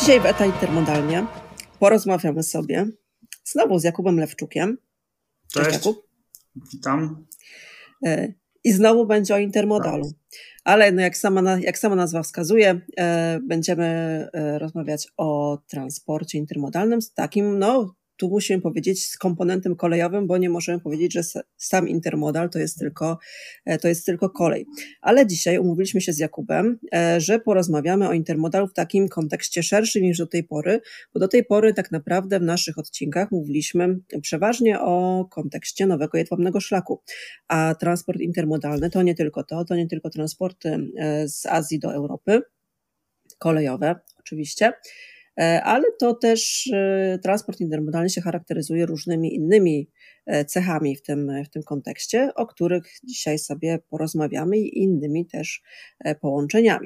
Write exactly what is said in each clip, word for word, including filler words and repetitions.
Dzisiaj w E T A Intermodalnie porozmawiamy sobie znowu z Jakubem Lewczukiem. Cześć, Cześć Jakub. Witam. I znowu będzie o intermodalu. Ale no jak, sama, jak sama nazwa wskazuje, będziemy rozmawiać o transporcie intermodalnym z takim, no tu musimy powiedzieć, z komponentem kolejowym, bo nie możemy powiedzieć, że sam intermodal to jest tylko, to jest tylko kolej. Ale dzisiaj umówiliśmy się z Jakubem, że porozmawiamy o intermodalu w takim kontekście szerszym niż do tej pory, bo do tej pory tak naprawdę w naszych odcinkach mówiliśmy przeważnie o kontekście nowego jedwabnego szlaku, a transport intermodalny to nie tylko to, to nie tylko transporty z Azji do Europy, kolejowe oczywiście, ale to też transport intermodalny się charakteryzuje różnymi innymi cechami w tym, w tym kontekście, o których dzisiaj sobie porozmawiamy i innymi też połączeniami.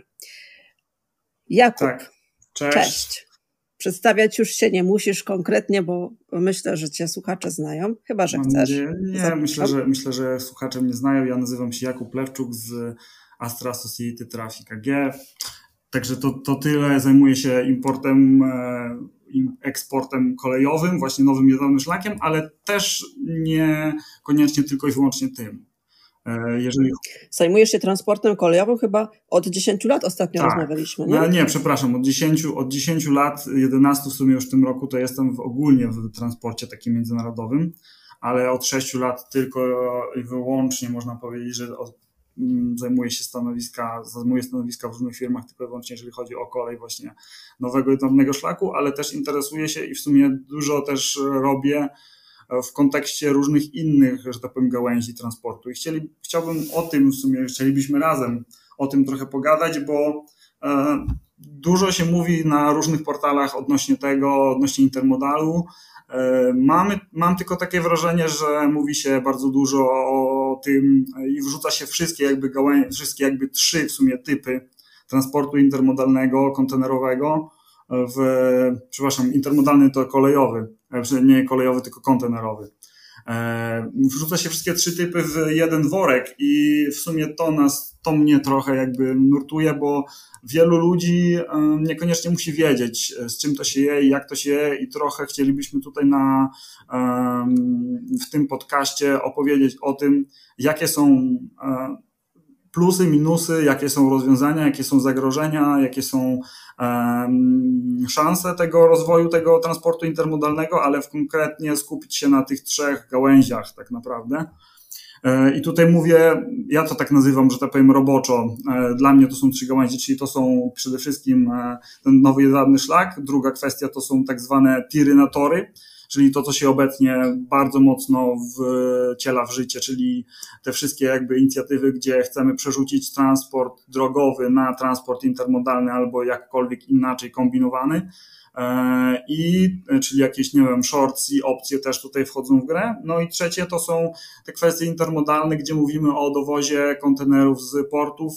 Jakub, tak. Cześć. Cześć. Przedstawiać już się nie musisz konkretnie, bo myślę, że cię słuchacze znają, chyba że Mam chcesz. Nie, nie myślę, że, myślę, że słuchacze mnie znają. Ja nazywam się Jakub Lewczuk z Astra Associated Traffic A G. Także to, to tyle. Zajmuję się importem, eksportem kolejowym, właśnie nowym jedwabnym szlakiem, ale też nie koniecznie tylko i wyłącznie tym. Jeżeli... Zajmujesz się transportem kolejowym chyba od dziesięciu lat ostatnio tak. rozmawialiśmy, nie? No, nie, przepraszam, od dziesięciu, od dziesięciu lat, jedenastu w sumie już w tym roku to jestem w, ogólnie w transporcie takim międzynarodowym, ale od sześciu lat tylko i wyłącznie można powiedzieć, że od zajmuję się stanowiska, zajmuję stanowiska w różnych firmach, tylko i wyłącznie jeżeli chodzi o kolej właśnie nowego jedwabnego szlaku, ale też interesuję się i w sumie dużo też robię w kontekście różnych innych, że tak powiem, gałęzi transportu. I chcieli, chciałbym o tym w sumie, chcielibyśmy razem o tym trochę pogadać, bo e, dużo się mówi na różnych portalach odnośnie tego, odnośnie intermodalu. Mamy, mam tylko takie wrażenie, że mówi się bardzo dużo o tym i wrzuca się wszystkie jakby gałęzie, wszystkie jakby trzy w sumie typy transportu intermodalnego, kontenerowego w, przepraszam, intermodalny to kolejowy, nie kolejowy, tylko kontenerowy. Wrzuca się wszystkie trzy typy w jeden worek i w sumie to nas, to mnie trochę jakby nurtuje, bo wielu ludzi niekoniecznie musi wiedzieć, z czym to się je i jak to się je i trochę chcielibyśmy tutaj na, w tym podcaście opowiedzieć o tym, jakie są plusy, minusy, jakie są rozwiązania, jakie są zagrożenia, jakie są um, szanse tego rozwoju, tego transportu intermodalnego, ale w konkretnie skupić się na tych trzech gałęziach tak naprawdę. I tutaj mówię, ja to tak nazywam, że tak powiem roboczo, dla mnie to są trzy gałęzie, czyli to są przede wszystkim ten nowy jedwabny szlak, druga kwestia to są tak zwane tiry na tory, czyli to, co się obecnie bardzo mocno wciela w życie, czyli te wszystkie jakby inicjatywy, gdzie chcemy przerzucić transport drogowy na transport intermodalny albo jakkolwiek inaczej kombinowany. I czyli jakieś, nie wiem, shorts i opcje też tutaj wchodzą w grę. No i trzecie to są te kwestie intermodalne, gdzie mówimy o dowozie kontenerów z portów,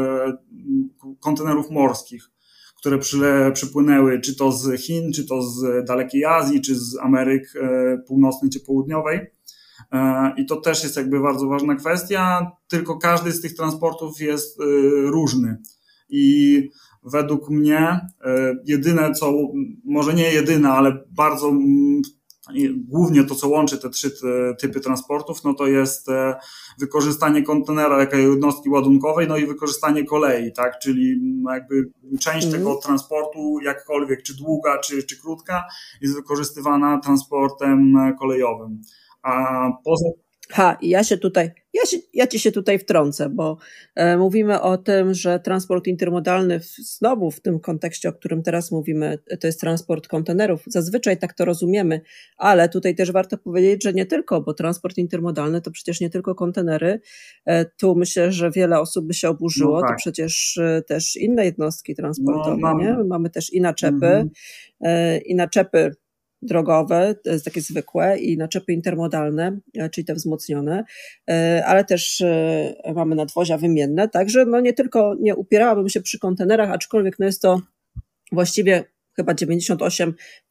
kontenerów morskich, które przyle, przypłynęły czy to z Chin, czy to z dalekiej Azji, czy z Ameryk Północnej, czy Południowej. I to też jest jakby bardzo ważna kwestia, tylko każdy z tych transportów jest różny. I według mnie jedyne co, może nie jedyne, ale bardzo głównie to, co łączy te trzy typy transportów, no to jest wykorzystanie kontenera jako jednostki ładunkowej, no i wykorzystanie kolei, tak, czyli jakby część mm. tego transportu, jakkolwiek, czy długa, czy, czy krótka, jest wykorzystywana transportem kolejowym. A poza Ha, i ja się tutaj, ja, się, ja ci się tutaj wtrącę, bo e, mówimy o tym, że transport intermodalny w, znowu w tym kontekście, o którym teraz mówimy, to jest transport kontenerów. Zazwyczaj tak to rozumiemy, ale tutaj też warto powiedzieć, że nie tylko, bo transport intermodalny to przecież nie tylko kontenery. E, tu myślę, że wiele osób by się oburzyło, no tak. To przecież e, też inne jednostki transportowe, no, mam... nie? Mamy też i naczepy, mm-hmm. e, i naczepy drogowe, to jest takie zwykłe i naczepy intermodalne, czyli te wzmocnione, ale też mamy nadwozia wymienne, także no nie tylko, nie upierałabym się przy kontenerach, aczkolwiek no jest to właściwie chyba dziewięćdziesiąt osiem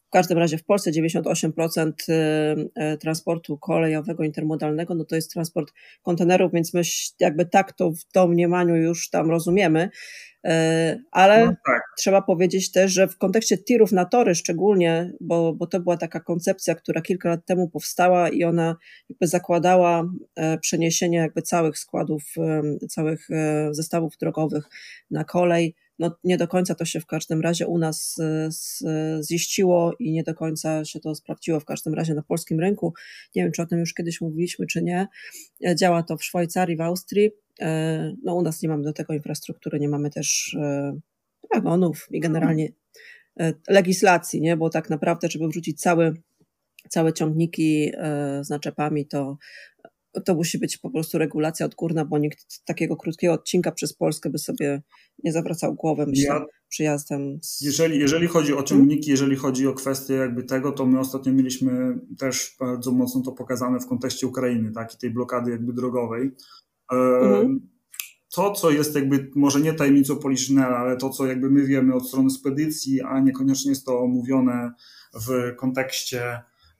w każdym razie w Polsce dziewięćdziesiąt osiem procent transportu kolejowego intermodalnego, no to jest transport kontenerów, więc my jakby tak to w domniemaniu już tam rozumiemy, ale no tak. Trzeba powiedzieć też, że w kontekście tirów na tory szczególnie, bo, bo to była taka koncepcja, która kilka lat temu powstała i ona jakby zakładała przeniesienie jakby całych składów, całych zestawów drogowych na kolej. No nie do końca to się w każdym razie u nas ziściło i nie do końca się to sprawdziło w każdym razie na polskim rynku. Nie wiem, czy o tym już kiedyś mówiliśmy, czy nie. Działa to w Szwajcarii, w Austrii. No u nas nie mamy do tego infrastruktury, nie mamy też wagonów i generalnie legislacji, nie? Bo tak naprawdę, żeby wrzucić cały, całe ciągniki z naczepami, to to musi być po prostu regulacja odgórna, bo nikt takiego krótkiego odcinka przez Polskę by sobie nie zawracał głowy, myślę, ja, przyjazdem. Z... Jeżeli, jeżeli chodzi o ciągniki, jeżeli chodzi o kwestię jakby tego, to my ostatnio mieliśmy też bardzo mocno to pokazane w kontekście Ukrainy, tak, i tej blokady jakby drogowej. Mhm. To, co jest jakby może nie tajemnicą Poliszynela, ale to, co jakby my wiemy od strony spedycji, a niekoniecznie jest to omówione w kontekście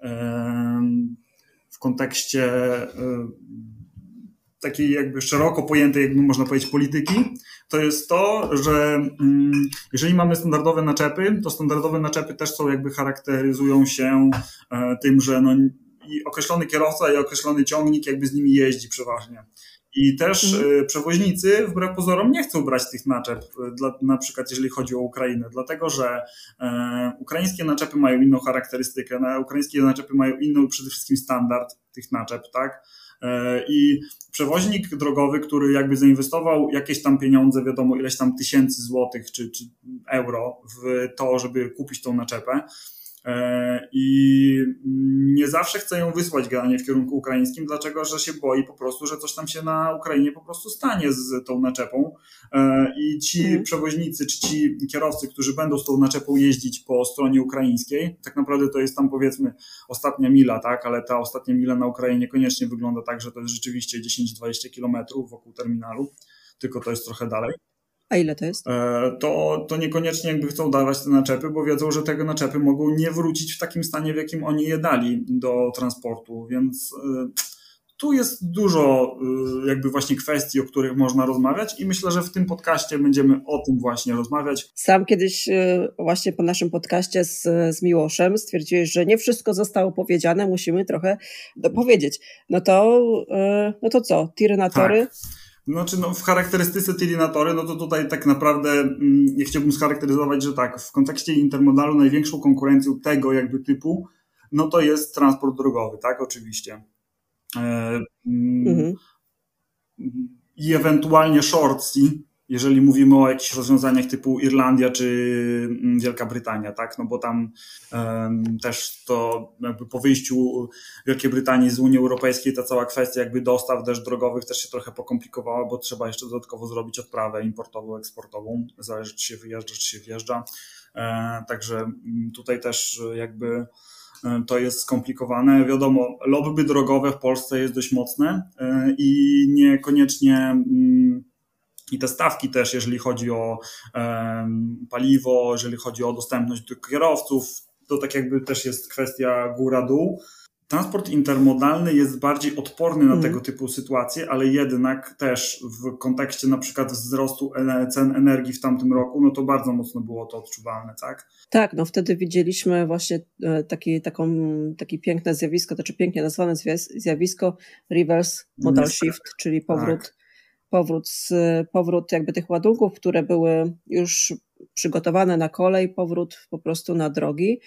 w kontekście takiej jakby szeroko pojętej, jakby można powiedzieć, polityki, to jest to, że jeżeli mamy standardowe naczepy, to standardowe naczepy też są jakby charakteryzują się tym, że no i określony kierowca i określony ciągnik jakby z nimi jeździ przeważnie. I też mm. przewoźnicy wbrew pozorom nie chcą brać tych naczep, dla, na przykład jeżeli chodzi o Ukrainę, dlatego że e, ukraińskie naczepy mają inną charakterystykę, na, ukraińskie naczepy mają inny przede wszystkim standard tych naczep, tak? E, I przewoźnik drogowy, który jakby zainwestował jakieś tam pieniądze, wiadomo ileś tam tysięcy złotych czy, czy euro w to, żeby kupić tą naczepę, i nie zawsze chce ją wysłać generalnie w kierunku ukraińskim, dlaczego, że się boi po prostu, że coś tam się na Ukrainie po prostu stanie z tą naczepą i ci mhm. przewoźnicy, czy ci kierowcy, którzy będą z tą naczepą jeździć po stronie ukraińskiej, tak naprawdę to jest tam powiedzmy ostatnia mila, tak, ale ta ostatnia mila na Ukrainie niekoniecznie wygląda tak, że to jest rzeczywiście dziesięć dwadzieścia kilometrów wokół terminalu, tylko to jest trochę dalej. A ile to jest? To, to niekoniecznie jakby chcą dawać te naczepy, bo wiedzą, że te naczepy mogą nie wrócić w takim stanie, w jakim oni je dali do transportu, więc tu jest dużo jakby właśnie kwestii, o których można rozmawiać i myślę, że w tym podcaście będziemy o tym właśnie rozmawiać. Sam kiedyś właśnie po naszym podcaście z, z Miłoszem stwierdziłeś, że nie wszystko zostało powiedziane, musimy trochę dopowiedzieć. No to, no to co? Tiry na tory? Tak. Znaczy, no, w charakterystyce Tirinatory, no to tutaj tak naprawdę mm, ja chciałbym scharakteryzować, że tak, w kontekście intermodalu największą konkurencją tego jakby typu, no to jest transport drogowy, tak, oczywiście. E, mm, mhm. I ewentualnie short sea, jeżeli mówimy o jakichś rozwiązaniach typu Irlandia czy Wielka Brytania, tak, no bo tam um, też to jakby po wyjściu Wielkiej Brytanii z Unii Europejskiej ta cała kwestia jakby dostaw też drogowych też się trochę pokomplikowała, bo trzeba jeszcze dodatkowo zrobić odprawę importową, eksportową, zależy czy się wyjeżdża, czy się wjeżdża, e, także tutaj też jakby to jest skomplikowane. Wiadomo, lobby drogowe w Polsce jest dość mocne e, i niekoniecznie i te stawki też, jeżeli chodzi o um, paliwo, jeżeli chodzi o dostępność do kierowców, to tak jakby też jest kwestia góra-dół. Transport intermodalny jest bardziej odporny na mm. tego typu sytuacje, ale jednak też w kontekście na przykład wzrostu cen energii w tamtym roku, no to bardzo mocno było to odczuwalne, tak? Tak, no wtedy widzieliśmy właśnie taki, taką, takie piękne zjawisko, to znaczy pięknie nazwane zjawisko reverse modal Niestety. shift, czyli powrót tak. Powrót, z, powrót jakby tych ładunków, które były już przygotowane na kolej, powrót po prostu na drogi,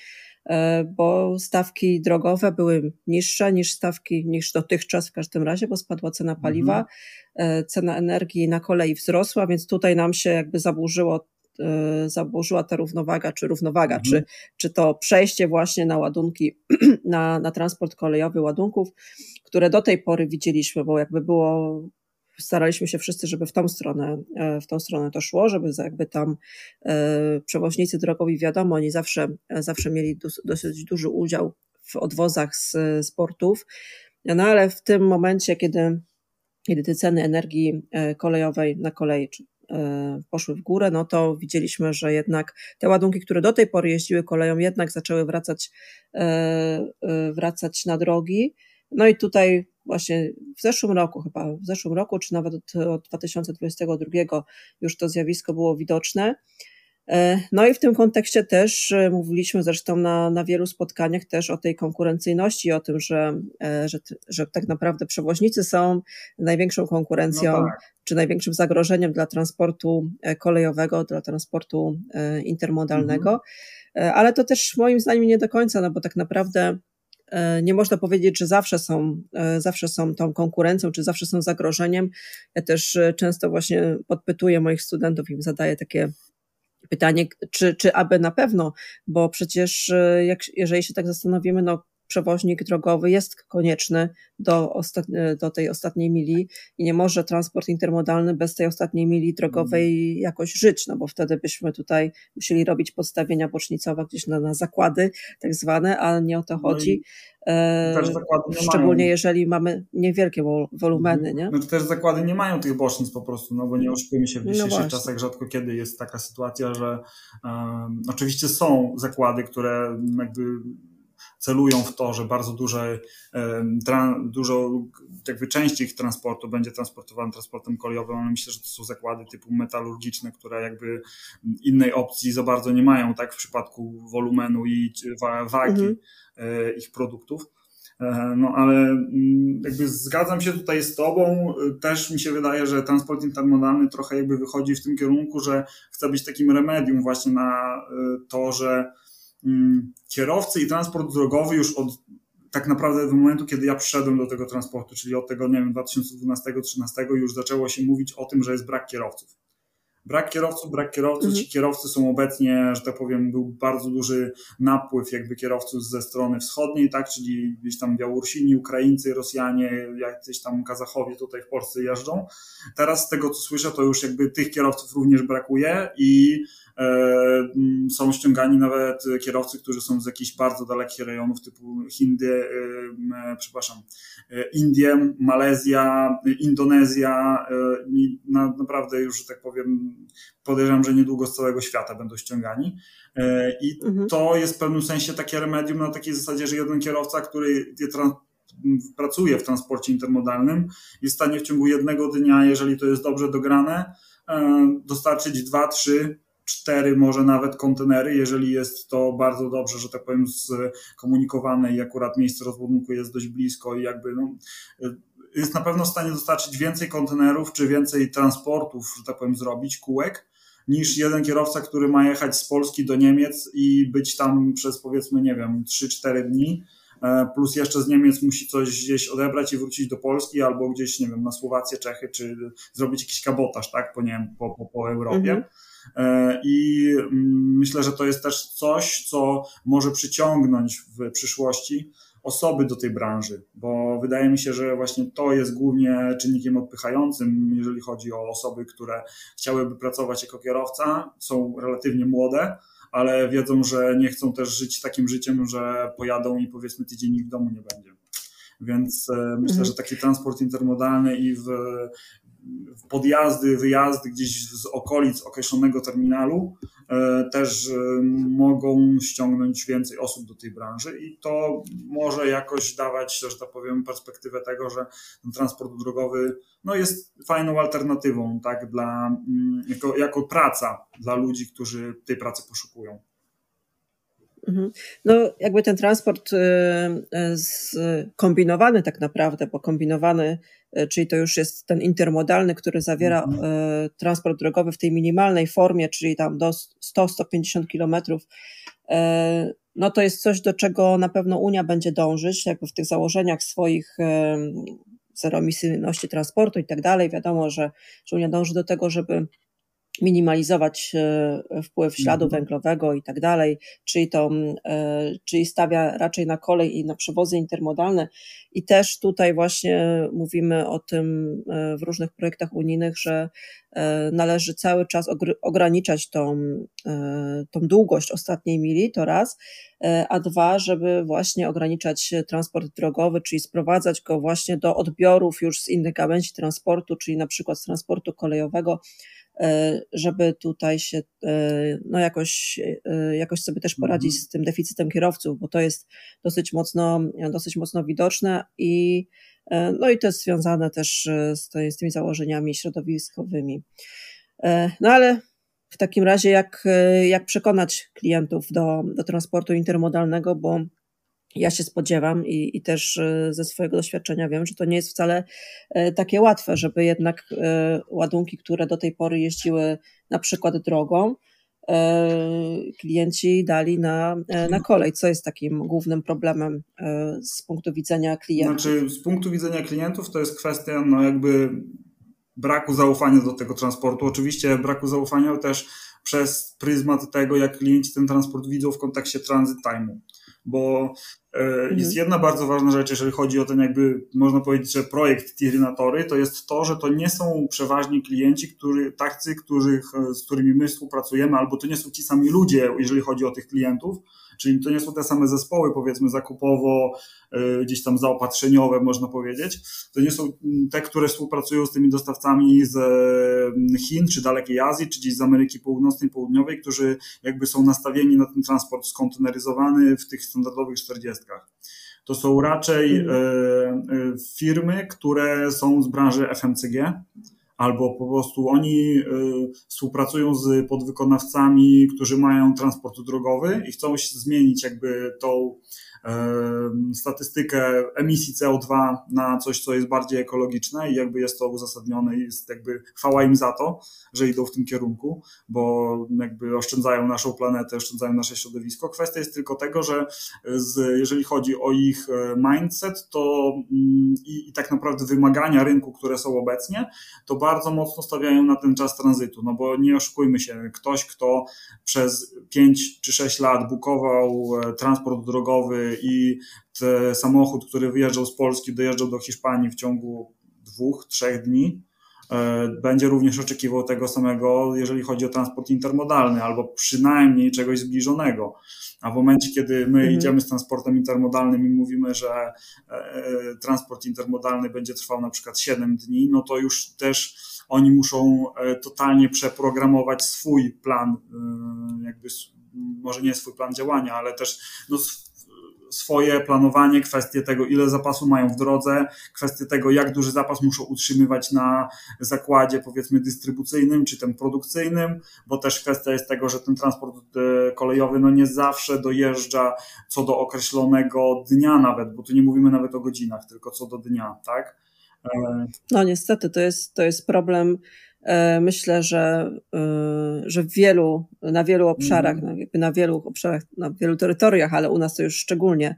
bo stawki drogowe były niższe niż stawki, niż dotychczas w każdym razie, bo spadła cena paliwa, mhm. cena energii na kolei wzrosła, więc tutaj nam się jakby zaburzyło, zaburzyła ta równowaga, czy równowaga, mhm. czy, czy to przejście właśnie na ładunki, na, na transport kolejowy ładunków, które do tej pory widzieliśmy, bo jakby było staraliśmy się wszyscy, żeby w tą stronę, w tą stronę to szło, żeby jakby tam e, przewoźnicy drogowi, wiadomo, oni zawsze, zawsze mieli dos, dosyć duży udział w odwozach z, z portów, no ale w tym momencie, kiedy, kiedy te ceny energii kolejowej na kolei, czy poszły w górę, no to widzieliśmy, że jednak te ładunki, które do tej pory jeździły koleją, jednak zaczęły wracać, wracać na drogi. No i tutaj właśnie w zeszłym roku chyba, w zeszłym roku, czy nawet od, od dwa tysiące dwudziestego drugiego już to zjawisko było widoczne. No i w tym kontekście też mówiliśmy zresztą na, na wielu spotkaniach też o tej konkurencyjności, o tym, że, że, że tak naprawdę przewoźnicy są największą konkurencją, no tak, czy największym zagrożeniem dla transportu kolejowego, dla transportu intermodalnego, mhm. Ale to też moim zdaniem nie do końca, no bo tak naprawdę nie można powiedzieć, że zawsze są, zawsze są tą konkurencją, czy zawsze są zagrożeniem. Ja też często właśnie podpytuję moich studentów, im zadaję takie pytanie, czy, czy aby na pewno, bo przecież jak, jeżeli się tak zastanowimy, no przewoźnik drogowy jest konieczny do, ostat, do tej ostatniej mili i nie może transport intermodalny bez tej ostatniej mili drogowej jakoś żyć, no bo wtedy byśmy tutaj musieli robić podstawienia bocznicowe gdzieś na, na zakłady tak zwane, a nie o to chodzi. No też zakłady nie Szczególnie mają. jeżeli mamy niewielkie wolumeny, nie? No to też zakłady nie mają tych bocznic po prostu, no bo nie oszukujmy się, w dzisiejszych no czasach rzadko kiedy jest taka sytuacja, że um, oczywiście są zakłady, które jakby celują w to, że bardzo duże, tra, dużo jakby części ich transportu będzie transportowane transportem kolejowym, ale myślę, że to są zakłady typu metalurgiczne, które jakby innej opcji za bardzo nie mają, tak, w przypadku wolumenu i wagi mhm. ich produktów. No ale jakby zgadzam się tutaj z tobą, też mi się wydaje, że transport intermodalny trochę jakby wychodzi w tym kierunku, że chce być takim remedium właśnie na to, że kierowcy i transport drogowy już od tak naprawdę w momentu, kiedy ja przyszedłem do tego transportu, czyli od tego, nie wiem, dwa tysiące dwunastego do dwa tysiące trzynastego już zaczęło się mówić o tym, że jest brak kierowców. Brak kierowców, brak kierowców, mhm. ci kierowcy są obecnie, że tak powiem, był bardzo duży napływ jakby kierowców ze strony wschodniej, tak, czyli gdzieś tam Białorusini, Ukraińcy, Rosjanie, jacyś tam Kazachowie tutaj w Polsce jeżdżą. Teraz z tego, co słyszę, to już jakby tych kierowców również brakuje i e, są ściągani nawet kierowcy, którzy są z jakichś bardzo dalekich rejonów typu Hindy, e, przepraszam, e, Indie, Malezja, Indonezja e, i na, naprawdę już, że tak powiem, podejrzewam, że niedługo z całego świata będą ściągani. I mhm. to jest w pewnym sensie takie remedium na takiej zasadzie, że jeden kierowca, który pracuje w transporcie intermodalnym, jest w stanie w ciągu jednego dnia, jeżeli to jest dobrze dograne, dostarczyć dwa, trzy, cztery może nawet kontenery, jeżeli jest to bardzo dobrze, że tak powiem, skomunikowane i akurat miejsce rozładunku jest dość blisko i jakby no, jest na pewno w stanie dostarczyć więcej kontenerów, czy więcej transportów, że tak powiem, zrobić, kółek, niż jeden kierowca, który ma jechać z Polski do Niemiec i być tam przez, powiedzmy, nie wiem, trzy cztery dni, plus jeszcze z Niemiec musi coś gdzieś odebrać i wrócić do Polski, albo gdzieś, nie wiem, na Słowację, Czechy, czy zrobić jakiś kabotaż, tak, po, nie wiem, po, po, po Europie. Mhm. I myślę, że to jest też coś, co może przyciągnąć w przyszłości osoby do tej branży, bo wydaje mi się, że właśnie to jest głównie czynnikiem odpychającym, jeżeli chodzi o osoby, które chciałyby pracować jako kierowca, są relatywnie młode, ale wiedzą, że nie chcą też żyć takim życiem, że pojadą i powiedzmy tydzień ich w domu nie będzie. Więc myślę, że taki transport intermodalny i w podjazdy, wyjazdy gdzieś z okolic określonego terminalu też mogą ściągnąć więcej osób do tej branży i to może jakoś dawać, że tak powiem, perspektywę tego, że ten transport drogowy no jest fajną alternatywą, tak, dla, jako, jako praca dla ludzi, którzy tej pracy poszukują. No jakby ten transport kombinowany tak naprawdę, bo kombinowany, czyli to już jest ten intermodalny, który zawiera mhm. transport drogowy w tej minimalnej formie, czyli tam do sto do stu pięćdziesięciu kilometrów, no to jest coś, do czego na pewno Unia będzie dążyć, jakby w tych założeniach swoich zeroemisyjności transportu i tak dalej. Wiadomo, że, że Unia dąży do tego, żeby minimalizować wpływ śladu mhm. węglowego i tak dalej, czyli, to, czyli stawia raczej na kolej i na przewozy intermodalne i też tutaj właśnie mówimy o tym w różnych projektach unijnych, że należy cały czas ograniczać tą, tą długość ostatniej mili, to raz, a dwa, żeby właśnie ograniczać transport drogowy, czyli sprowadzać go właśnie do odbiorów już z innych gałęzi transportu, czyli na przykład z transportu kolejowego, żeby tutaj się no jakoś, jakoś sobie też poradzić z tym deficytem kierowców, bo to jest dosyć mocno, dosyć mocno widoczne i no i to jest związane też z, z tymi założeniami środowiskowymi. No ale w takim razie jak, jak przekonać klientów do, do transportu intermodalnego, bo ja się spodziewam i, i też ze swojego doświadczenia wiem, że to nie jest wcale takie łatwe, żeby jednak ładunki, które do tej pory jeździły na przykład drogą, klienci dali na, na kolej. Co jest takim głównym problemem z punktu widzenia klientów? Znaczy, z punktu widzenia klientów to jest kwestia no jakby braku zaufania do tego transportu. Oczywiście braku zaufania, ale też przez pryzmat tego, jak klienci ten transport widzą w kontekście transit time'u. Bo mhm. jest jedna bardzo ważna rzecz, jeżeli chodzi o ten jakby, można powiedzieć, że projekt Tirynatory, to jest to, że to nie są przeważnie klienci, którzy, tacy, których, z którymi my współpracujemy, albo to nie są ci sami ludzie, jeżeli chodzi o tych klientów, czyli to nie są te same zespoły, powiedzmy, zakupowo, gdzieś tam zaopatrzeniowe, można powiedzieć. To nie są te, które współpracują z tymi dostawcami z Chin, czy dalekiej Azji, czy gdzieś z Ameryki Północnej, Południowej, którzy jakby są nastawieni na ten transport skonteneryzowany w tych standardowych czterdziestkach. To są raczej mm. firmy, które są z branży F M C G, albo po prostu oni y, współpracują z podwykonawcami, którzy mają transport drogowy i chcą zmienić jakby tą y, statystykę emisji C O dwa na coś, co jest bardziej ekologiczne i jakby jest to uzasadnione i jest jakby chwała im za to, że idą w tym kierunku, bo jakby oszczędzają naszą planetę, oszczędzają nasze środowisko. Kwestia jest tylko tego, że z, jeżeli chodzi o ich mindset, to y, i, i tak naprawdę wymagania rynku, które są obecnie, to bardzo mocno stawiają na ten czas tranzytu, no bo nie oszukujmy się, ktoś, kto przez pięć czy sześć lat bukował transport drogowy i samochód, który wyjeżdżał z Polski, dojeżdżał do Hiszpanii w ciągu dwóch, trzech dni, będzie również oczekiwał tego samego, jeżeli chodzi o transport intermodalny, albo przynajmniej czegoś zbliżonego. A w momencie, kiedy my mhm. idziemy z transportem intermodalnym i mówimy, że transport intermodalny będzie trwał na przykład siedem dni, no to już też oni muszą totalnie przeprogramować swój plan, jakby może nie swój plan działania, ale też no, swoje planowanie, kwestie tego, ile zapasu mają w drodze, kwestie tego, jak duży zapas muszą utrzymywać na zakładzie, powiedzmy, dystrybucyjnym czy tym produkcyjnym, bo też kwestia jest tego, że ten transport kolejowy no nie zawsze dojeżdża co do określonego dnia nawet, bo tu nie mówimy nawet o godzinach, tylko co do dnia, tak? No niestety, to jest, to jest problem. Myślę, że, że w wielu, na wielu obszarach, mm. na wielu obszarach, na wielu terytoriach, ale u nas to już szczególnie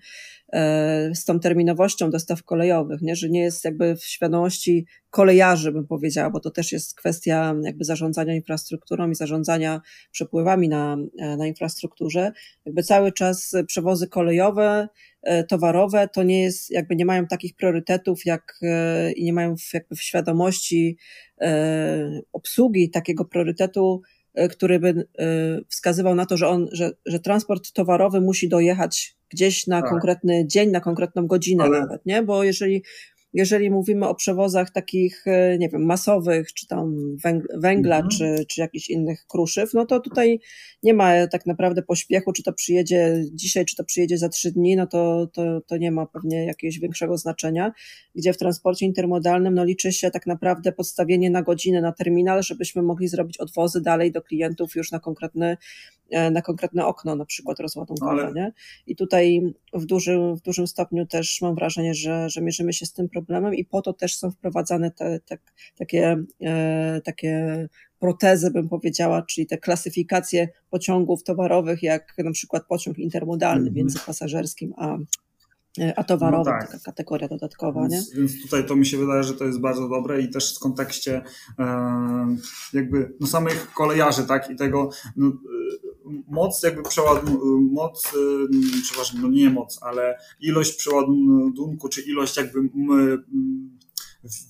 z tą terminowością dostaw kolejowych, nie? Że nie jest jakby w świadomości kolejarzy, bym powiedziała, bo to też jest kwestia jakby zarządzania infrastrukturą i zarządzania przepływami na, na infrastrukturze. Jakby cały czas przewozy kolejowe, towarowe to nie jest, jakby nie mają takich priorytetów jak i nie mają w, jakby w świadomości obsługi takiego priorytetu, który by wskazywał na to, że on, że, że transport towarowy musi dojechać gdzieś na tak. konkretny dzień, na konkretną godzinę Ale... nawet, nie? Bo jeżeli Jeżeli mówimy o przewozach takich, nie wiem, masowych, czy tam węgla, mhm. czy, czy jakichś innych kruszyw, no to tutaj nie ma tak naprawdę pośpiechu, czy to przyjedzie dzisiaj, czy to przyjedzie za trzy dni, no to, to, to nie ma pewnie jakiegoś większego znaczenia, gdzie w transporcie intermodalnym no liczy się tak naprawdę podstawienie na godzinę na terminal, żebyśmy mogli zrobić odwozy dalej do klientów już na konkretny na konkretne okno, na przykład rozładunkowe, Ale... nie? I tutaj w dużym, w dużym stopniu też mam wrażenie, że, że mierzymy się z tym problemem i po to też są wprowadzane te, te takie, e, takie protezy, bym powiedziała, czyli te klasyfikacje pociągów towarowych, jak na przykład pociąg intermodalny mm-hmm. między pasażerskim a a towarowa, no tak. taka kategoria dodatkowa, więc, nie? Więc tutaj to mi się wydaje, że to jest bardzo dobre i też w kontekście e, jakby no samych kolejarzy, tak, i tego no, moc jakby przeładunku, moc, e, przepraszam, no nie moc, ale ilość przeładunku, czy ilość jakby m,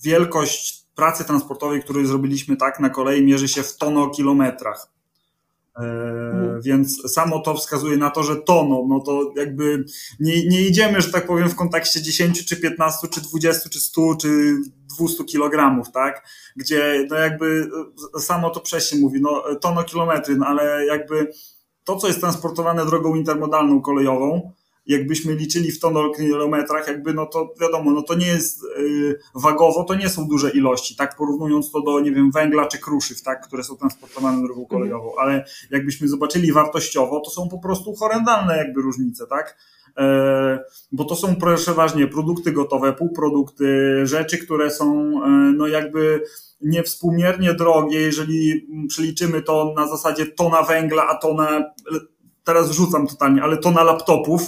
wielkość pracy transportowej, którą zrobiliśmy tak na kolei mierzy się w tonokilometrach. Mhm. Więc samo to wskazuje na to, że toną, no to jakby nie, nie idziemy, że tak powiem, w kontekście dziesięć, czy piętnaście, czy dwadzieścia, czy sto, czy dwieście kilogramów, tak? Gdzie no jakby samo to przejście mówi, no tonokilometry, no ale jakby to, co jest transportowane drogą intermodalną kolejową, jakbyśmy liczyli w tonokilometrach, jakby no to wiadomo, no to nie jest yy, wagowo, to nie są duże ilości, tak, porównując to do, nie wiem, węgla czy kruszyw, tak, które są transportowane drogą kolejową, mhm. ale jakbyśmy zobaczyli wartościowo, to są po prostu horrendalne jakby różnice, tak, yy, bo to są przeważnie produkty gotowe, półprodukty, rzeczy, które są yy, no jakby niewspółmiernie drogie, jeżeli przeliczymy to na zasadzie tona węgla, a tona, teraz wrzucam totalnie, ale tona laptopów,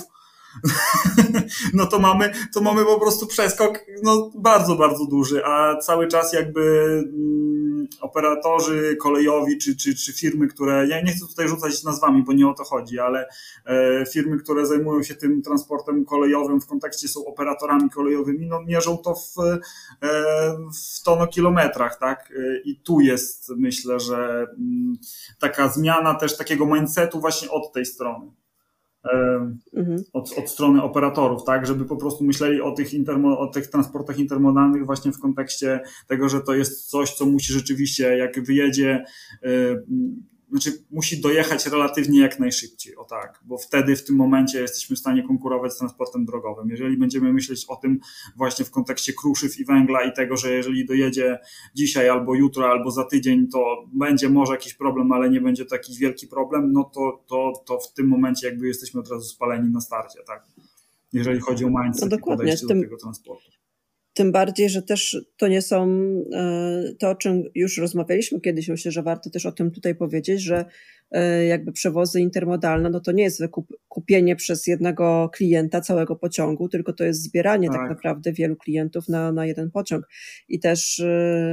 no to mamy, to mamy po prostu przeskok no bardzo, bardzo duży, a cały czas jakby mm, operatorzy kolejowi czy, czy, czy firmy, które, ja nie chcę tutaj rzucać nazwami, bo nie o to chodzi, ale e, firmy, które zajmują się tym transportem kolejowym w kontekście są operatorami kolejowymi, no mierzą to w, e, w tonokilometrach, tak? I tu jest, myślę, że m, taka zmiana też takiego mindsetu właśnie od tej strony. Mhm. Od, od strony operatorów, tak, żeby po prostu myśleli o tych, intermo, o tych transportach intermodalnych właśnie w kontekście tego, że to jest coś, co musi rzeczywiście, jak wyjedzie, yy, znaczy musi dojechać relatywnie jak najszybciej, o tak, bo wtedy w tym momencie jesteśmy w stanie konkurować z transportem drogowym. Jeżeli będziemy myśleć o tym właśnie w kontekście kruszyw i węgla i tego, że jeżeli dojedzie dzisiaj albo jutro, albo za tydzień, to będzie może jakiś problem, ale nie będzie to jakiś wielki problem, no to, to, to w tym momencie jakby jesteśmy od razu spaleni na starcie, tak, jeżeli chodzi o mindset no i podejście tym... do tego transportu. Tym bardziej, że też to nie są to, o czym już rozmawialiśmy kiedyś, myślę, że warto też o tym tutaj powiedzieć, że jakby przewozy intermodalne, no to nie jest kupienie przez jednego klienta całego pociągu, tylko to jest zbieranie tak, tak naprawdę wielu klientów na, na jeden pociąg. I też,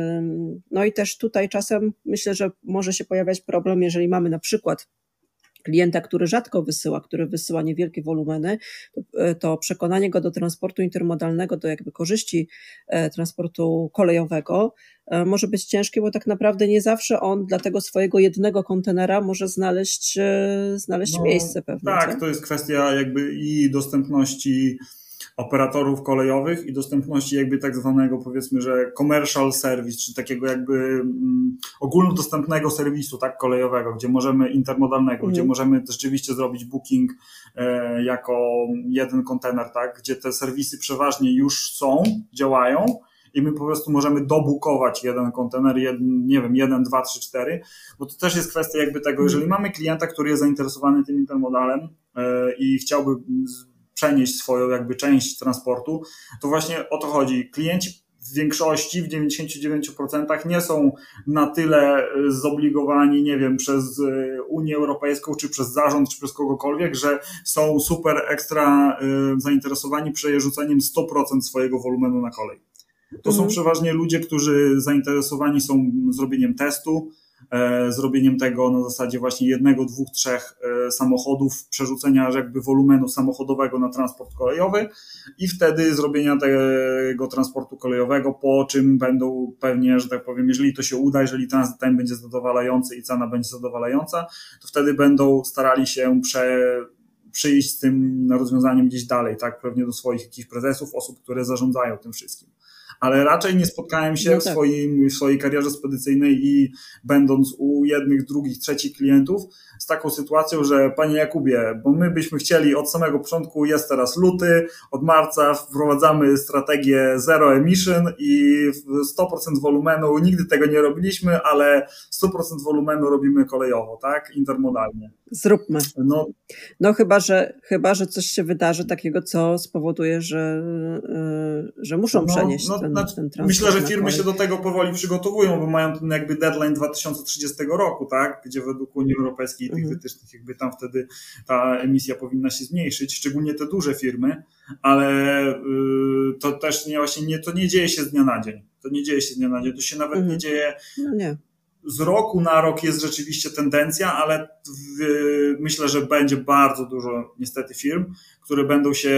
no i też tutaj czasem myślę, że może się pojawiać problem, jeżeli mamy na przykład klienta, który rzadko wysyła, który wysyła niewielkie wolumeny, to, to przekonanie go do transportu intermodalnego, do jakby korzyści e, transportu kolejowego e, może być ciężkie, bo tak naprawdę nie zawsze on dla tego swojego jednego kontenera może znaleźć, e, znaleźć no, miejsce pewne. Tak, co? To jest kwestia jakby i dostępności operatorów kolejowych i dostępności jakby tak zwanego, powiedzmy, że commercial service, czy takiego jakby mm, ogólnodostępnego serwisu, tak, kolejowego, gdzie możemy intermodalnego, mm. gdzie możemy rzeczywiście zrobić booking e, jako jeden kontener, tak, gdzie te serwisy przeważnie już są, działają i my po prostu możemy dobukować jeden kontener, jeden, nie wiem, jeden, dwa, trzy, cztery, bo to też jest kwestia jakby tego, jeżeli mamy klienta, który jest zainteresowany tym intermodalem e, i chciałby z, przenieść swoją jakby część transportu, to właśnie o to chodzi. Klienci w większości, w dziewięćdziesiąt dziewięć procent nie są na tyle zobligowani, nie wiem, przez Unię Europejską, czy przez zarząd, czy przez kogokolwiek, że są super ekstra zainteresowani przerzuceniem sto procent swojego wolumenu na kolej. To mhm. są przeważnie ludzie, którzy zainteresowani są zrobieniem testu, zrobieniem tego na zasadzie właśnie jednego, dwóch, trzech samochodów, przerzucenia jakby wolumenu samochodowego na transport kolejowy i wtedy zrobienia tego transportu kolejowego, po czym będą pewnie, że tak powiem, jeżeli to się uda, jeżeli transit time będzie zadowalający i cena będzie zadowalająca, to wtedy będą starali się prze, przyjść z tym rozwiązaniem gdzieś dalej, tak, pewnie do swoich jakichś prezesów, osób, które zarządzają tym wszystkim. Ale raczej nie spotkałem się no tak. w, swoim, w swojej karierze spedycyjnej i będąc u jednych, drugich, trzecich klientów z taką sytuacją, że panie Jakubie, bo my byśmy chcieli od samego początku, jest teraz luty, od marca wprowadzamy strategię zero emission i sto procent wolumenu, nigdy tego nie robiliśmy, ale sto procent wolumenu robimy kolejowo, tak, intermodalnie. Zróbmy. No, no chyba, że, chyba, że coś się wydarzy takiego, co spowoduje, że, yy, że muszą no, przenieść no, ten, znaczy, ten transport. Myślę, że firmy się do tego powoli przygotowują, bo mają ten jakby deadline dwa tysiące trzydziestego roku, tak, gdzie według Unii Europejskiej i tych mhm. wytycznych jakby tam wtedy ta emisja powinna się zmniejszyć, szczególnie te duże firmy, ale yy, to też nie, właśnie nie, to nie dzieje się z dnia na dzień. To nie dzieje się z dnia na dzień, to się nawet mhm. nie dzieje... No nie. Z roku na rok jest rzeczywiście tendencja, ale w, myślę, że będzie bardzo dużo niestety firm, które będą się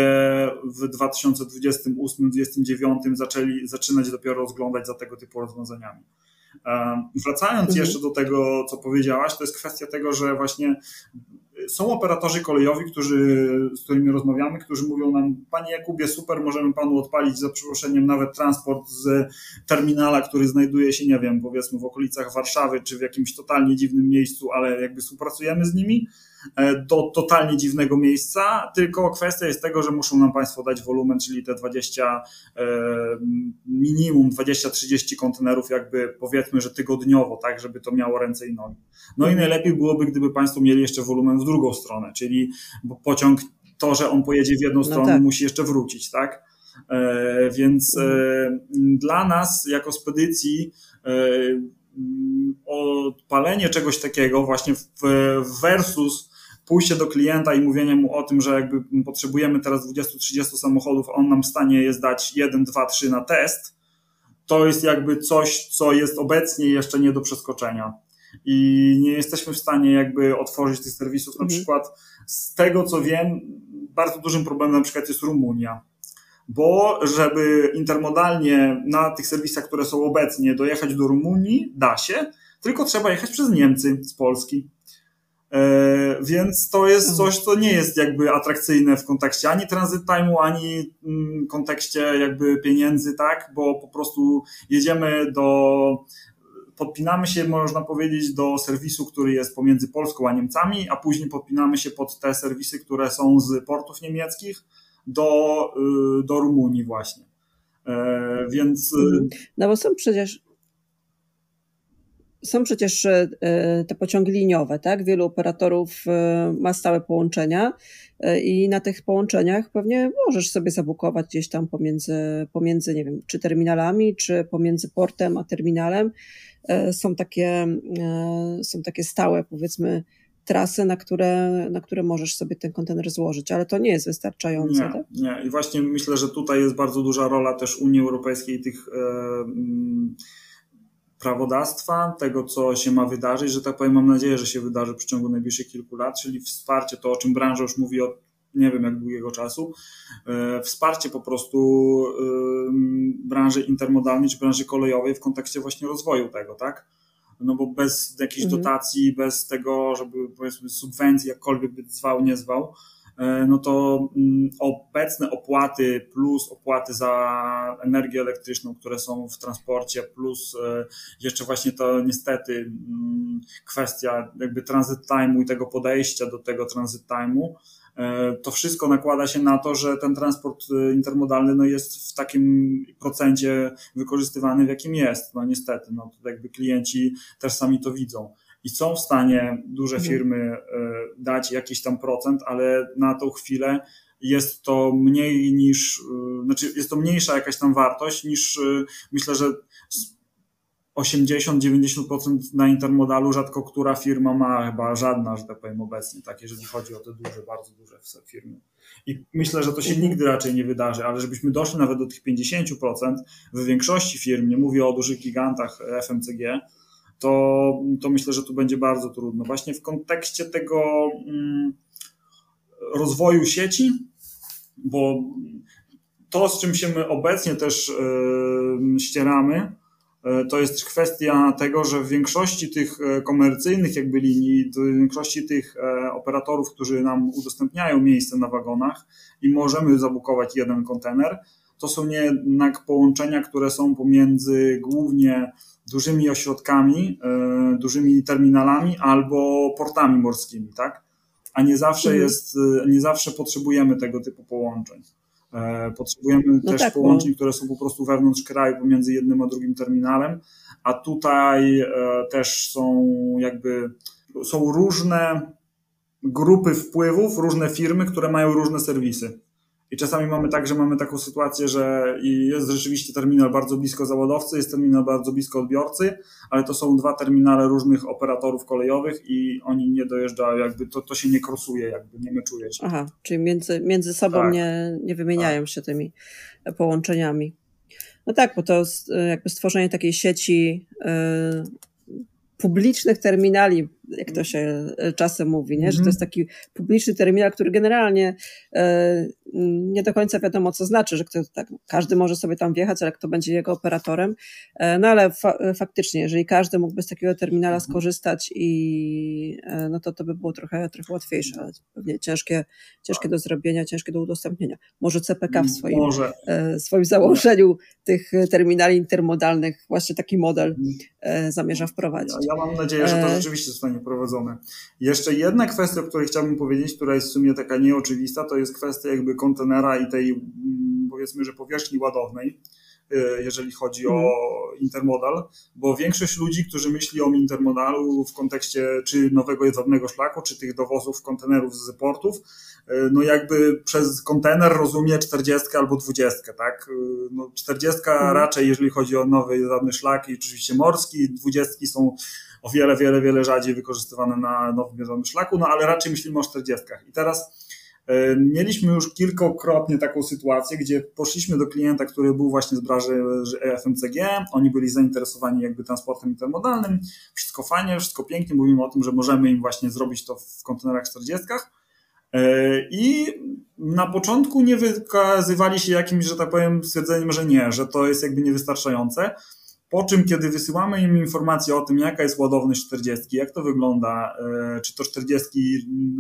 w dwa tysiące dwudziestym ósmym dwudziestym dziewiątym zaczęli, zaczynać dopiero rozglądać za tego typu rozwiązaniami. Wracając mhm. jeszcze do tego, co powiedziałaś, to jest kwestia tego, że właśnie są operatorzy kolejowi, którzy, z którymi rozmawiamy, którzy mówią nam: panie Jakubie, super, możemy panu odpalić za przeproszeniem nawet transport z terminala, który znajduje się, nie wiem, powiedzmy w okolicach Warszawy, czy w jakimś totalnie dziwnym miejscu, ale jakby współpracujemy z nimi, do totalnie dziwnego miejsca, tylko kwestia jest tego, że muszą nam państwo dać wolumen, czyli te dwadzieścia, minimum dwadzieścia trzydzieści kontenerów, jakby powiedzmy, że tygodniowo, tak, żeby to miało ręce i nogi. No i najlepiej byłoby, gdyby państwo mieli jeszcze wolumen w drugą stronę, czyli pociąg, to, że on pojedzie w jedną no stronę, tak. musi jeszcze wrócić, tak? E, więc e, dla nas jako spedycji e, odpalenie czegoś takiego właśnie w, versus pójście do klienta i mówienie mu o tym, że jakby potrzebujemy teraz dwadzieścia trzydzieści samochodów, a on nam w stanie jest dać jeden, dwa, trzy na test, to jest jakby coś, co jest obecnie jeszcze nie do przeskoczenia. I nie jesteśmy w stanie jakby otworzyć tych serwisów. Na mhm. przykład z tego, co wiem, bardzo dużym problemem na przykład jest Rumunia. Bo żeby intermodalnie na tych serwisach, które są obecnie, dojechać do Rumunii, da się, tylko trzeba jechać przez Niemcy z Polski. Więc to jest coś, co nie jest jakby atrakcyjne w kontekście ani transit time'u, ani w kontekście jakby pieniędzy, tak, bo po prostu jedziemy do, podpinamy się, można powiedzieć, do serwisu, który jest pomiędzy Polską a Niemcami, a później podpinamy się pod te serwisy, które są z portów niemieckich do, do Rumunii właśnie. Więc... No bo są przecież Są przecież te pociągi liniowe, tak? Wielu operatorów ma stałe połączenia i na tych połączeniach pewnie możesz sobie zabukować gdzieś tam pomiędzy, pomiędzy, nie wiem, czy terminalami, czy pomiędzy portem a terminalem. Są takie, są takie stałe, powiedzmy, trasy, na które, na które możesz sobie ten kontener złożyć, ale to nie jest wystarczające. Nie, tak? nie. I właśnie myślę, że tutaj jest bardzo duża rola też Unii Europejskiej, tych prawodawstwa, tego, co się ma wydarzyć, że tak powiem, mam nadzieję, że się wydarzy w przeciągu najbliższych kilku lat, czyli wsparcie, to o czym branża już mówi od nie wiem jak długiego czasu, wsparcie po prostu branży intermodalnej czy branży kolejowej w kontekście właśnie rozwoju tego, tak? No bo bez jakiejś mhm. dotacji, bez tego, żeby powiedzmy subwencji, jakkolwiek by zwał, nie zwał, no to obecne opłaty plus opłaty za energię elektryczną, które są w transporcie, plus jeszcze właśnie to niestety kwestia jakby transit time'u i tego podejścia do tego transit time'u, to wszystko nakłada się na to, że ten transport intermodalny no jest w takim procencie wykorzystywany, w jakim jest. No niestety, no to jakby klienci też sami to widzą. I są w stanie duże firmy dać jakiś tam procent, ale na tą chwilę jest to mniej niż, znaczy jest to mniejsza jakaś tam wartość niż myślę, że osiemdziesiąt do dziewięćdziesięciu procent na intermodalu rzadko która firma ma, chyba żadna, że tak powiem obecnie, tak, jeżeli chodzi o te duże, bardzo duże firmy. I myślę, że to się nigdy raczej nie wydarzy, ale żebyśmy doszli nawet do tych pięćdziesięciu procent w większości firm, nie mówię o dużych gigantach F M C G, to, to myślę, że tu będzie bardzo trudno. Właśnie w kontekście tego mm, rozwoju sieci, bo to, z czym się my obecnie też yy, ścieramy, yy, to jest kwestia tego, że w większości tych komercyjnych jakby linii, w większości tych yy, operatorów, którzy nam udostępniają miejsce na wagonach i możemy zabukować jeden kontener, to są jednak połączenia, które są pomiędzy głównie dużymi ośrodkami, yy, dużymi terminalami albo portami morskimi, tak? A nie zawsze mhm. jest, nie zawsze potrzebujemy tego typu połączeń. Yy, potrzebujemy no też tak, połączeń, no. które są po prostu wewnątrz kraju pomiędzy jednym a drugim terminalem, a tutaj yy, też są jakby, są różne grupy wpływów, różne firmy, które mają różne serwisy. I czasami mamy tak, że mamy taką sytuację, że jest rzeczywiście terminal bardzo blisko załadowcy, jest terminal bardzo blisko odbiorcy, ale to są dwa terminale różnych operatorów kolejowych i oni nie dojeżdżają, jakby to, to się nie krosuje, jakby nie meczuje się. Aha, czyli między, między sobą tak. nie, nie wymieniają tak. się tymi połączeniami. No tak, bo to jakby stworzenie takiej sieci y, publicznych terminali jak to się czasem mówi, nie? Że to jest taki publiczny terminal, który generalnie e, nie do końca wiadomo, co znaczy, że kto, tak, każdy może sobie tam wjechać, ale kto będzie jego operatorem. E, no ale fa faktycznie, jeżeli każdy mógłby z takiego terminala skorzystać i e, no to to by było trochę, trochę łatwiejsze, ale pewnie ciężkie, ciężkie do zrobienia, ciężkie do udostępnienia. Może C P K w swoim, e, swoim założeniu tych terminali intermodalnych właśnie taki model e, zamierza wprowadzić. Ja, ja mam nadzieję, że to rzeczywiście zostanie wprowadzone. Jeszcze jedna kwestia, o której chciałbym powiedzieć, która jest w sumie taka nieoczywista, to jest kwestia jakby kontenera i tej, powiedzmy, że powierzchni ładownej, jeżeli chodzi o intermodal, bo większość ludzi, którzy myśli o intermodalu w kontekście czy nowego jedwabnego szlaku, czy tych dowozów kontenerów z portów, no jakby przez kontener rozumie czterdziestkę albo dwudziestkę, tak? No czterdziestka mhm. raczej, jeżeli chodzi o nowy jedwabny szlak i oczywiście morski, dwudziestki są o wiele, wiele, wiele rzadziej wykorzystywane na nowym jedwabnym szlaku, no ale raczej myślimy o czterdziestkach. I teraz mieliśmy już kilkakrotnie taką sytuację, gdzie poszliśmy do klienta, który był właśnie z branży F M C G, oni byli zainteresowani jakby transportem intermodalnym, wszystko fajnie, wszystko pięknie, mówimy o tym, że możemy im właśnie zrobić to w kontenerach czterdziestkach i na początku nie wykazywali się jakimś, że tak powiem, stwierdzeniem, że nie, że to jest jakby niewystarczające. Po czym, kiedy wysyłamy im informację o tym, jaka jest ładowność czterdziestki, jak to wygląda, czy to czterdziestki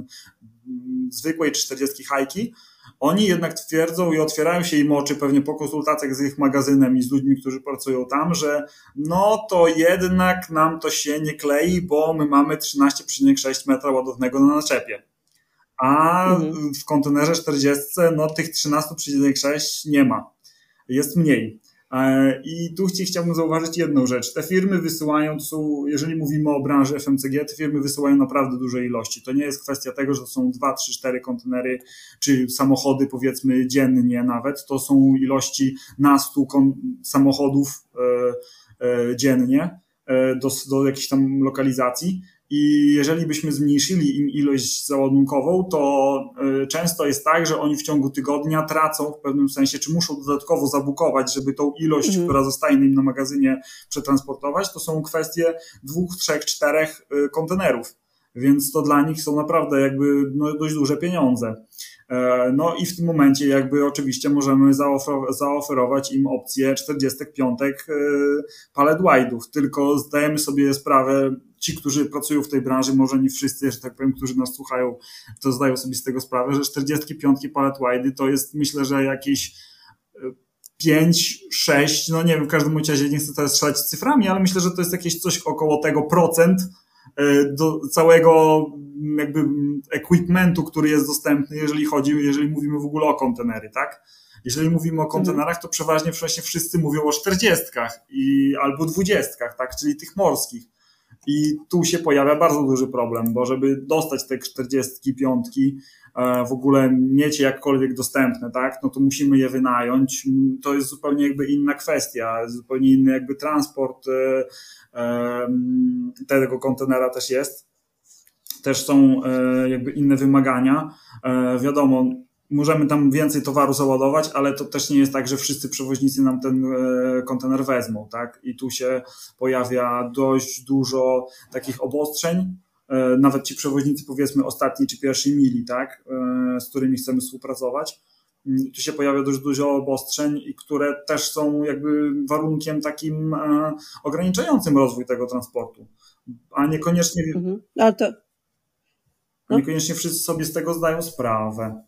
zwykłej, czy czterdziestki hajki, oni jednak twierdzą i otwierają się im oczy pewnie po konsultacjach z ich magazynem i z ludźmi, którzy pracują tam, że no to jednak nam to się nie klei, bo my mamy trzynaście przecinek sześć metra ładownego na naczepie. A mhm. w kontenerze czterdziestce no tych trzynaście przecinek sześć nie ma. Jest mniej. I tu chciałbym zauważyć jedną rzecz. Te firmy wysyłają, to są, jeżeli mówimy o branży F M C G, te firmy wysyłają naprawdę duże ilości. To nie jest kwestia tego, że to są dwa, trzy, cztery kontenery, czy samochody powiedzmy dziennie nawet. To są ilości nastu samochodów e, e, dziennie e, do, do jakichś tam lokalizacji. I jeżeli byśmy zmniejszyli im ilość załadunkową, to często jest tak, że oni w ciągu tygodnia tracą w pewnym sensie, czy muszą dodatkowo zabukować, żeby tą ilość, mhm. która zostaje im na magazynie przetransportować, to są kwestie dwóch, trzech, czterech kontenerów. Więc to dla nich są naprawdę jakby no, dość duże pieniądze. No i w tym momencie jakby oczywiście możemy zaofer- zaoferować im opcję czterdziestek pięć pallet wide'ów, tylko zdajemy sobie sprawę, ci, którzy pracują w tej branży, może nie wszyscy, że tak powiem, którzy nas słuchają, to zdają sobie z tego sprawę, że czterdziestki pięć pallet wide'y to jest, myślę, że jakieś pięć, sześć, no nie wiem, w każdym razie nie chcę teraz strzelać cyframi, ale myślę, że to jest jakieś coś około tego procent do całego jakby equipmentu, który jest dostępny, jeżeli chodzi, jeżeli mówimy w ogóle o kontenery, tak? Jeżeli mówimy o kontenerach, to przeważnie właśnie wszyscy mówią o czterdziestkach i, albo dwudziestkach, tak? Czyli tych morskich. I tu się pojawia bardzo duży problem, bo żeby dostać te czterdziestki, piątki, w ogóle mieć je jakkolwiek dostępne, tak? No to musimy je wynająć. To jest zupełnie jakby inna kwestia, zupełnie inny jakby transport tego kontenera też jest. Też są jakby inne wymagania. Wiadomo, możemy tam więcej towaru załadować, ale to też nie jest tak, że wszyscy przewoźnicy nam ten kontener wezmą, tak? I tu się pojawia dość dużo takich obostrzeń, nawet ci przewoźnicy powiedzmy ostatniej czy pierwszej mili, tak? Z którymi chcemy współpracować. Tu się pojawia dość dużo obostrzeń, które też są jakby warunkiem takim ograniczającym rozwój tego transportu, a niekoniecznie, mhm. ale to... no. niekoniecznie wszyscy sobie z tego zdają sprawę.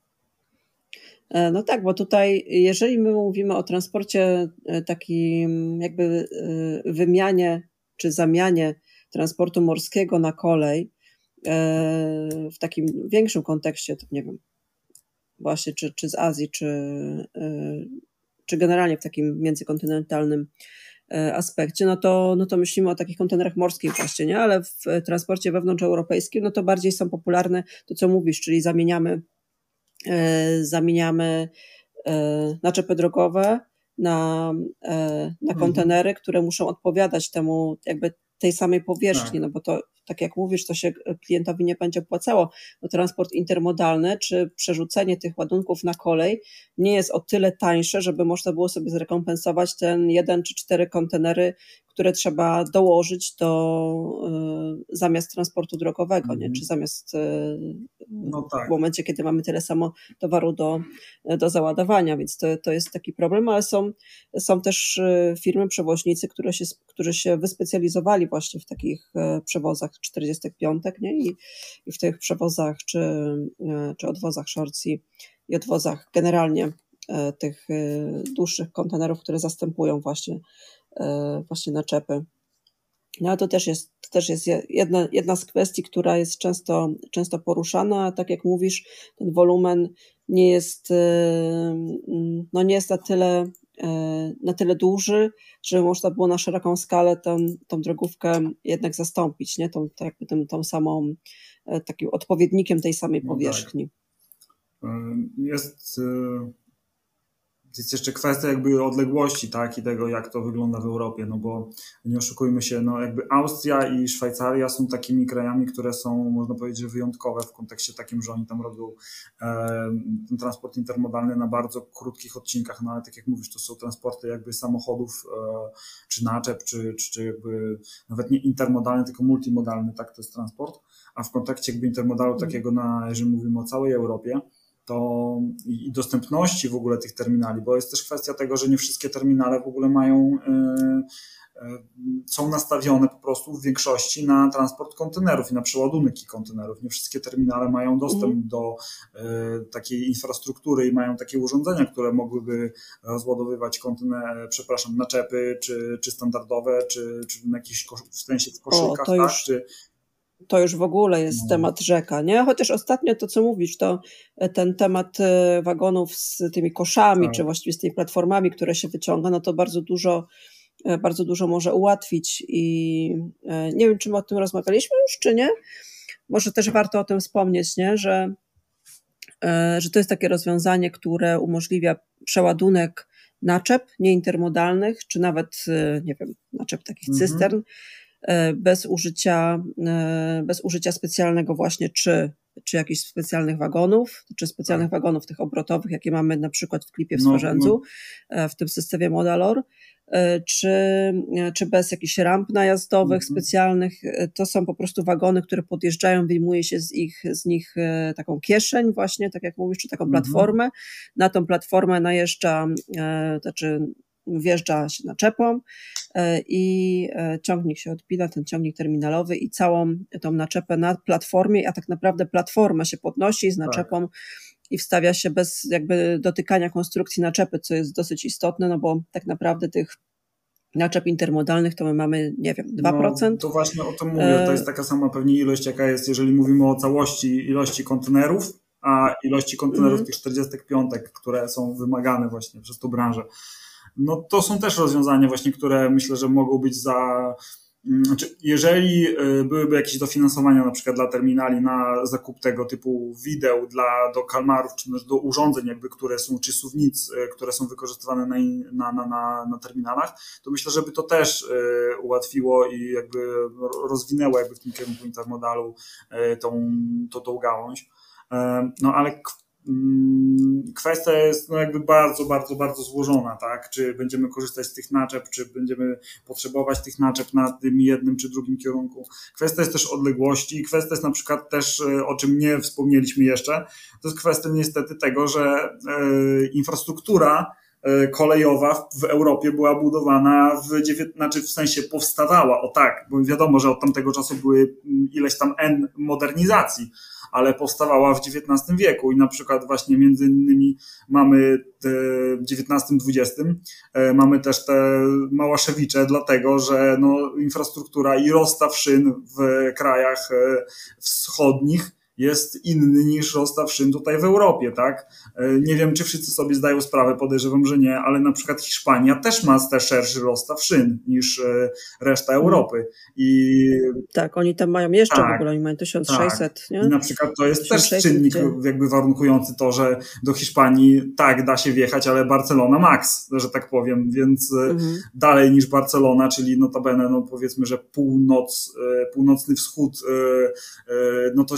No tak, bo tutaj jeżeli my mówimy o transporcie takim jakby wymianie czy zamianie transportu morskiego na kolej w takim większym kontekście, to nie wiem, właśnie czy, czy z Azji, czy, czy generalnie w takim międzykontynentalnym aspekcie, no to, no to myślimy o takich kontenerach morskich właśnie, nie? Ale w transporcie wewnątrzeuropejskim, no to bardziej są popularne to, co mówisz, czyli zamieniamy zamieniamy naczepy drogowe na, na kontenery, które muszą odpowiadać temu jakby tej samej powierzchni, tak. No bo to, tak jak mówisz, to się klientowi nie będzie opłacało. No, transport intermodalny czy przerzucenie tych ładunków na kolej nie jest o tyle tańsze, żeby można było sobie zrekompensować ten jeden czy cztery kontenery, które trzeba dołożyć do zamiast transportu drogowego, mm. nie? Czy zamiast no tak. w momencie, kiedy mamy tyle samo towaru do, do załadowania, więc to, to jest taki problem, ale są, są też firmy, przewoźnicy, które się, którzy się wyspecjalizowali właśnie w takich przewozach czterdziestek pięć, nie? I, i w tych przewozach czy, czy odwozach shortsi i odwozach generalnie tych dłuższych kontenerów, które zastępują właśnie, właśnie naczepy. No ale to też jest, to też jest jedna, jedna z kwestii, która jest często, często poruszana, a tak jak mówisz, ten wolumen nie jest, no nie jest na tyle, na tyle duży, żeby można było na szeroką skalę tą, tą drogówkę jednak zastąpić, nie? Tą, jakby tą, tą samą, takim odpowiednikiem tej samej powierzchni. No tak. Jest... Jest jeszcze kwestia jakby odległości, tak, i tego, jak to wygląda w Europie, no bo nie oszukujmy się, no jakby Austria i Szwajcaria są takimi krajami, które są, można powiedzieć, że wyjątkowe w kontekście takim, że oni tam robią e, ten transport intermodalny na bardzo krótkich odcinkach, no ale tak jak mówisz, to są transporty jakby samochodów, e, czy naczep, czy, czy, czy jakby nawet nie intermodalny, tylko multimodalny, tak, to jest transport, a w kontekście jakby intermodalu mm. takiego, na, jeżeli mówimy o całej Europie, to i dostępności w ogóle tych terminali, bo jest też kwestia tego, że nie wszystkie terminale w ogóle mają, yy, yy, są nastawione po prostu w większości na transport kontenerów i na przeładunek kontenerów. Nie wszystkie terminale mają dostęp mm. do yy, takiej infrastruktury i mają takie urządzenia, które mogłyby rozładowywać kontenery, przepraszam, naczepy, czy, czy standardowe, czy, czy na jakiś, w sensie w koszykach, o, tak? Już... Czy, To już w ogóle jest no. temat rzeka, nie? Chociaż ostatnio to, co mówisz, to ten temat wagonów z tymi koszami, tak. czy właściwie z tymi platformami, które się wyciąga, no to bardzo dużo, bardzo dużo może ułatwić i nie wiem, czy my o tym rozmawialiśmy już, czy nie? Może też warto o tym wspomnieć, nie? Że, że to jest takie rozwiązanie, które umożliwia przeładunek naczep nieintermodalnych, czy nawet, nie wiem, naczep takich mhm. cystern, bez użycia, bez użycia specjalnego właśnie czy, czy jakichś specjalnych wagonów, czy specjalnych tak. wagonów tych obrotowych, jakie mamy na przykład w Klipie w Swarzędzu, no, no. w tym systemie Modalor, czy, czy bez jakichś ramp najazdowych mm-hmm. specjalnych. To są po prostu wagony, które podjeżdżają, wyjmuje się z ich, z nich taką kieszeń właśnie, tak jak mówisz, czy taką mm-hmm. platformę. Na tą platformę najeżdża, znaczy wjeżdża się naczepą i ciągnik się odpina, ten ciągnik terminalowy i całą tą naczepę na platformie, a tak naprawdę platforma się podnosi z naczepą tak. i wstawia się bez jakby dotykania konstrukcji naczepy, co jest dosyć istotne, no bo tak naprawdę tych naczep intermodalnych to my mamy, nie wiem, dwa procent. No, to właśnie o tym mówię, to jest taka sama pewnie ilość, jaka jest, jeżeli mówimy o całości ilości kontenerów, a ilości kontenerów mm. tych czterdziestek pięć, które są wymagane właśnie przez tą branżę. No to są też rozwiązania właśnie, które myślę, że mogą być za... Znaczy, jeżeli byłyby jakieś dofinansowania na przykład dla terminali na zakup tego typu wideł dla, do kalmarów, czy do urządzeń jakby, które są, czy suwnic, które są wykorzystywane na, na, na, na, na terminalach, to myślę, żeby to też ułatwiło i jakby rozwinęło jakby w tym kierunku intermodalu tą, tą, tą gałąź. No ale kwestia jest no jakby bardzo, bardzo, bardzo złożona, tak? Czy będziemy korzystać z tych naczep, czy będziemy potrzebować tych naczep na tym jednym czy drugim kierunku. Kwestia jest też odległości, kwestia jest na przykład też, o czym nie wspomnieliśmy jeszcze, to jest kwestia niestety tego, że yy, infrastruktura kolejowa w Europie była budowana w dziewiętnastym, znaczy w sensie powstawała, o tak, bo wiadomo, że od tamtego czasu były ileś tam N modernizacji, ale powstawała w dziewiętnastym wieku i na przykład właśnie między innymi mamy w dziewiętnastym dwudziestym mamy też te Małaszewicze, dlatego że no, infrastruktura i rozstaw szyn w krajach wschodnich jest inny niż rozstaw szyn tutaj w Europie, tak? Nie wiem, czy wszyscy sobie zdają sprawę, podejrzewam, że nie, ale na przykład Hiszpania też ma też szerszy rozstaw szyn niż reszta Europy. I tak, oni tam mają jeszcze tak, w ogóle, oni mają tysiąc sześćset, tak. nie? I na przykład to jest też czynnik jakby warunkujący to, że do Hiszpanii tak, da się wjechać, ale Barcelona max, że tak powiem, więc mhm. dalej niż Barcelona, czyli notabene, no powiedzmy, że północ, północny wschód, no to się, znaczy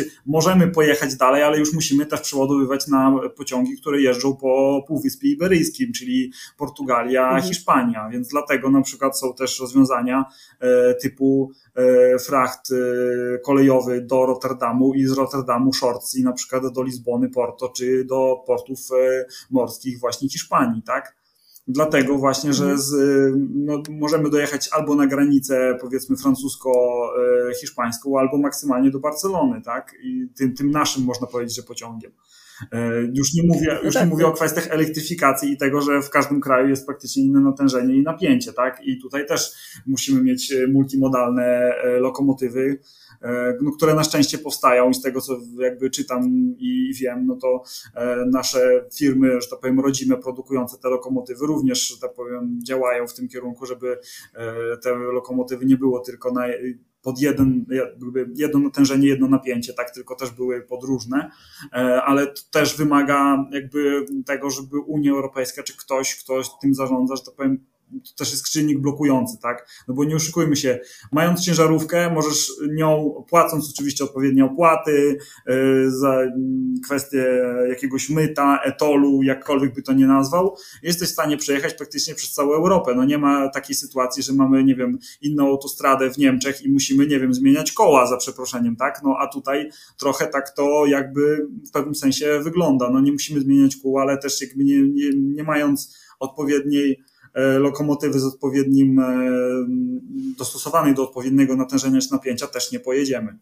znaczy możemy pojechać dalej, ale już musimy też przeładowywać na pociągi, które jeżdżą po Półwyspie Iberyjskim, czyli Portugalia, mhm. Hiszpania, więc dlatego na przykład są też rozwiązania e, typu e, fracht e, kolejowy do Rotterdamu i z Rotterdamu short sea na przykład do Lizbony, Porto, czy do portów e, morskich właśnie Hiszpanii, tak? Dlatego właśnie, że z, no, możemy dojechać albo na granicę powiedzmy francusko-hiszpańską, albo maksymalnie do Barcelony, tak? I tym, tym naszym można powiedzieć, że pociągiem. Już nie mówię, już nie mówię o kwestiach elektryfikacji i tego, że w każdym kraju jest praktycznie inne natężenie i napięcie, tak? I tutaj też musimy mieć multimodalne lokomotywy, no, które na szczęście powstają i z tego, co jakby czytam i wiem, no to nasze firmy, że tak powiem, rodzime, produkujące te lokomotywy również, że tak powiem, działają w tym kierunku, żeby te lokomotywy nie było tylko na pod jeden, jakby jedno natężenie, jedno napięcie, tak, tylko też były podróżne, ale to też wymaga jakby tego, żeby Unia Europejska, czy ktoś, kto tym zarządza, że tak powiem, to też jest czynnik blokujący, tak? No bo nie oszukujmy się, mając ciężarówkę, możesz nią, płacąc oczywiście odpowiednie opłaty yy, za kwestię jakiegoś myta, etolu, jakkolwiek by to nie nazwał, jesteś w stanie przejechać praktycznie przez całą Europę. No nie ma takiej sytuacji, że mamy, nie wiem, inną autostradę w Niemczech i musimy, nie wiem, zmieniać koła za przeproszeniem, tak? No a tutaj trochę tak to jakby w pewnym sensie wygląda. No nie musimy zmieniać kół, ale też jakby nie, nie, nie mając odpowiedniej lokomotywy z odpowiednim, dostosowanej do odpowiedniego natężenia czy napięcia też nie pojedziemy.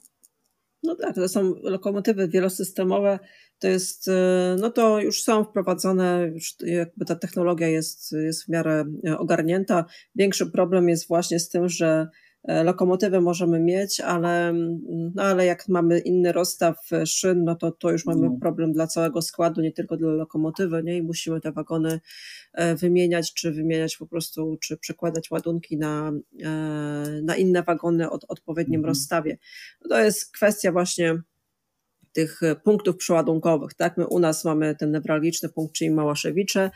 No tak, to są lokomotywy wielosystemowe, to jest, no to już są wprowadzone, już jakby ta technologia jest, jest w miarę ogarnięta. Większy problem jest właśnie z tym, że lokomotywy możemy mieć, ale, no ale jak mamy inny rozstaw szyn, no to, to już mamy problem dla całego składu, nie tylko dla lokomotywy, nie? I musimy te wagony wymieniać, czy wymieniać po prostu, czy przekładać ładunki na, na inne wagony o odpowiednim mhm. rozstawie. No to jest kwestia właśnie tych punktów przeładunkowych, tak? My u nas mamy ten newralgiczny punkt, czyli Małaszewicze,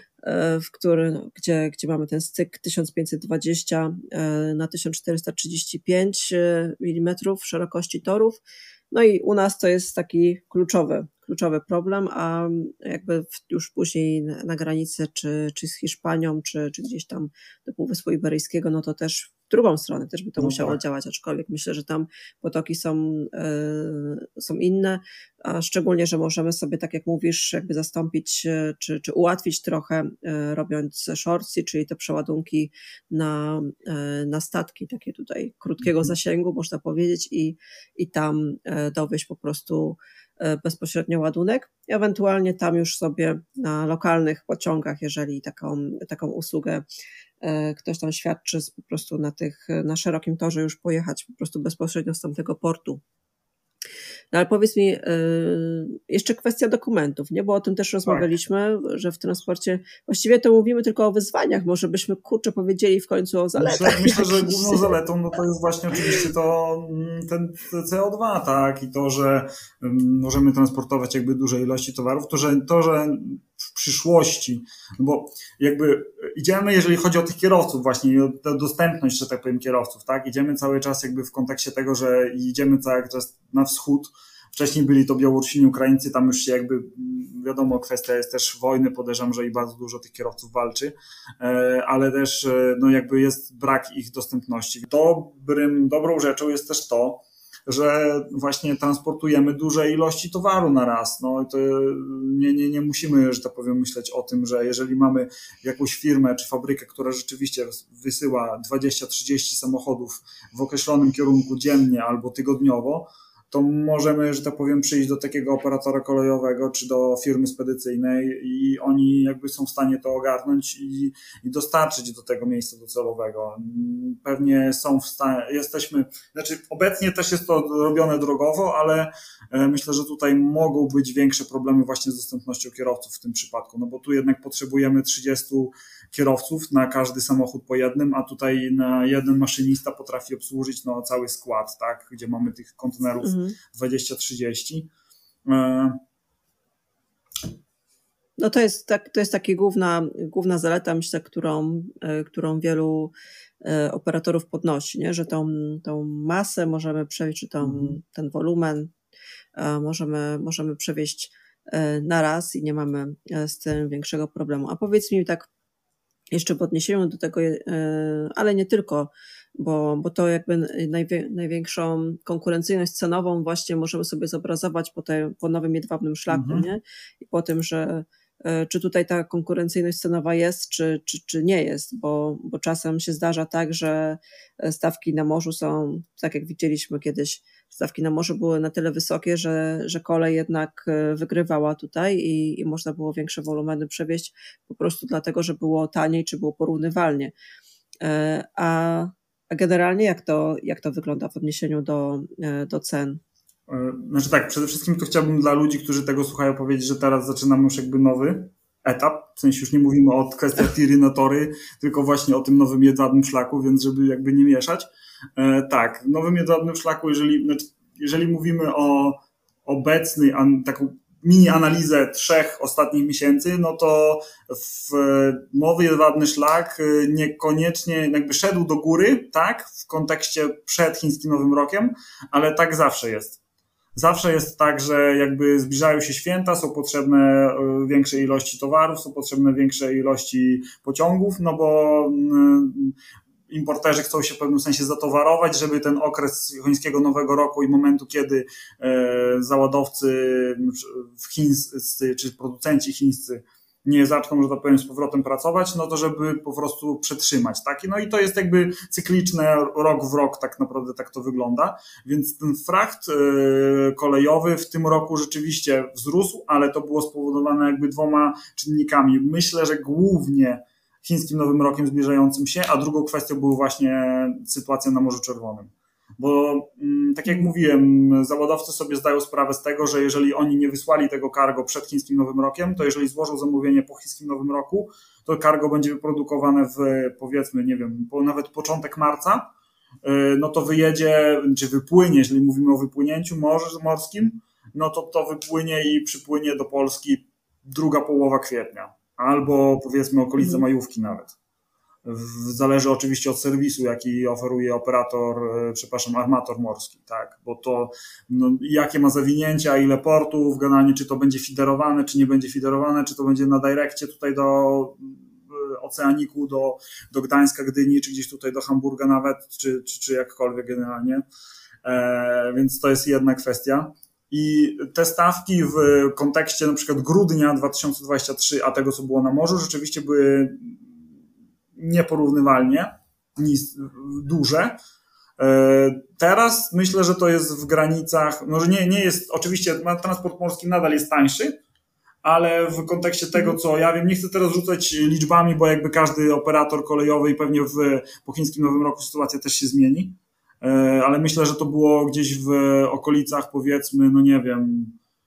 w który, gdzie, gdzie mamy ten styk tysiąc pięćset dwadzieścia na tysiąc czterysta trzydzieści pięć milimetrów szerokości torów. No i u nas to jest taki kluczowy, kluczowy problem, a jakby już później na granicy, czy, czy z Hiszpanią, czy, czy gdzieś tam do Półwyspu Iberyjskiego, no to też w drugą stronę też by to no musiało tak. działać, aczkolwiek myślę, że tam potoki są, yy, są inne, a szczególnie, że możemy sobie, tak jak mówisz, jakby zastąpić, czy, czy ułatwić trochę, yy, robiąc short sea, czyli te przeładunki na, yy, na statki, takie tutaj krótkiego mhm. zasięgu, można powiedzieć, i, i tam yy, dowieźć po prostu bezpośrednio ładunek, ewentualnie tam już sobie na lokalnych pociągach, jeżeli taką, taką usługę ktoś tam świadczy, po prostu na tych, na szerokim torze już pojechać po prostu bezpośrednio z tamtego portu. No ale powiedz mi, jeszcze kwestia dokumentów, nie? Bo o tym też rozmawialiśmy, tak. że w transporcie, właściwie to mówimy tylko o wyzwaniach, może byśmy kurczę powiedzieli w końcu o zaletach. Myślę, myślę że główną zaletą no to jest właśnie oczywiście to ten C O dwa, tak, i to, że możemy transportować jakby duże ilości towarów, to, że, to, że w przyszłości, no bo jakby idziemy, jeżeli chodzi o tych kierowców właśnie i o dostępność, że tak powiem, kierowców, tak, idziemy cały czas jakby w kontekście tego, że idziemy cały czas na wschód. Wcześniej byli to Białorusini, Ukraińcy, tam już się jakby, wiadomo, kwestia jest też wojny, podejrzewam, że i bardzo dużo tych kierowców walczy, ale też no jakby jest brak ich dostępności. Dobrym, dobrą rzeczą jest też to, że właśnie transportujemy duże ilości towaru na raz. No to nie, nie, nie musimy, że tak powiem, myśleć o tym, że jeżeli mamy jakąś firmę czy fabrykę, która rzeczywiście wysyła dwadzieścia trzydzieści samochodów w określonym kierunku dziennie albo tygodniowo, to możemy, że tak powiem, przyjść do takiego operatora kolejowego czy do firmy spedycyjnej i oni jakby są w stanie to ogarnąć i, i dostarczyć do tego miejsca docelowego. Pewnie są w stanie, jesteśmy, znaczy obecnie też jest to robione drogowo, ale myślę, że tutaj mogą być większe problemy właśnie z dostępnością kierowców w tym przypadku, no bo tu jednak potrzebujemy trzydziestu kierowców na każdy samochód po jednym, a tutaj na jeden maszynista potrafi obsłużyć no, cały skład, tak, gdzie mamy tych kontenerów mhm. dwadzieścia trzydzieści. No to jest, tak, to jest taka główna, główna zaleta, myślę, którą, którą wielu operatorów podnosi, nie? Że tą, tą masę możemy przewieźć, czy tą, mhm. ten wolumen możemy, możemy przewieźć na raz i nie mamy z tym większego problemu. A powiedz mi tak jeszcze w odniesieniu do tego, ale nie tylko, bo, bo to jakby najwie, największą konkurencyjność cenową właśnie możemy sobie zobrazować po, te, po nowym jedwabnym szlaku, mhm. nie? I po tym, że czy tutaj ta konkurencyjność cenowa jest, czy, czy, czy nie jest, bo, bo czasem się zdarza tak, że stawki na morzu są, tak jak widzieliśmy kiedyś, stawki na morzu były na tyle wysokie, że, że kolej jednak wygrywała tutaj i, i można było większe wolumeny przewieźć po prostu dlatego, że było taniej, czy było porównywalnie. A, a generalnie jak to, jak to wygląda w odniesieniu do, do cen? Znaczy tak, przede wszystkim to chciałbym dla ludzi, którzy tego słuchają, powiedzieć, że teraz zaczynamy już jakby nowy etap, w sensie już nie mówimy o kwestiach tiry na tory, tylko właśnie o tym nowym jedwabnym szlaku, więc żeby jakby nie mieszać. E, tak, w nowym jedwabnym szlaku, jeżeli, znaczy, jeżeli mówimy o obecnej, an, taką mini analizę trzech ostatnich miesięcy, no to w nowy jedwabny szlak niekoniecznie jakby szedł do góry, tak, w kontekście przed chińskim Nowym Rokiem, ale tak zawsze jest. Zawsze jest tak, że jakby zbliżają się święta, są potrzebne większe ilości towarów, są potrzebne większe ilości pociągów, no bo importerzy chcą się w pewnym sensie zatowarować, żeby ten okres chińskiego Nowego Roku i momentu, kiedy załadowcy chińscy czy producenci chińscy nie zaczną, że tak powiem, z powrotem pracować, no to żeby po prostu przetrzymać, tak? No i to jest jakby cykliczne, rok w rok tak naprawdę tak to wygląda, więc ten fracht kolejowy w tym roku rzeczywiście wzrósł, ale to było spowodowane jakby dwoma czynnikami. Myślę, że głównie chińskim Nowym Rokiem zbliżającym się, a drugą kwestią była właśnie sytuacja na Morzu Czerwonym. Bo tak jak mówiłem, zawodowcy sobie zdają sprawę z tego, że jeżeli oni nie wysłali tego cargo przed chińskim Nowym Rokiem, to jeżeli złożą zamówienie po chińskim Nowym Roku, to cargo będzie wyprodukowane w, powiedzmy, nie wiem, po, nawet początek marca, no to wyjedzie, czy wypłynie, jeżeli mówimy o wypłynięciu morskim, no to to wypłynie i przypłynie do Polski druga połowa kwietnia, albo powiedzmy okolice majówki nawet. Zależy oczywiście od serwisu, jaki oferuje operator, przepraszam, armator morski, tak, bo to no, jakie ma zawinięcia, ile portów, generalnie czy to będzie fiderowane, czy nie będzie fiderowane, czy to będzie na direkcie tutaj do Oceaniku, do, do Gdańska, Gdyni, czy gdzieś tutaj do Hamburga nawet, czy, czy, czy jakkolwiek generalnie, e, więc to jest jedna kwestia. I te stawki w kontekście na przykład grudnia dwa tysiące dwudziestego trzeciego, a tego co było na morzu, rzeczywiście były nieporównywalnie duże. Teraz myślę, że to jest w granicach, może nie, nie jest, oczywiście transport morski nadal jest tańszy, ale w kontekście tego, co ja wiem, nie chcę teraz rzucać liczbami, bo jakby każdy operator kolejowy i pewnie w, po chińskim Nowym Roku sytuacja też się zmieni, ale myślę, że to było gdzieś w okolicach, powiedzmy, no nie wiem,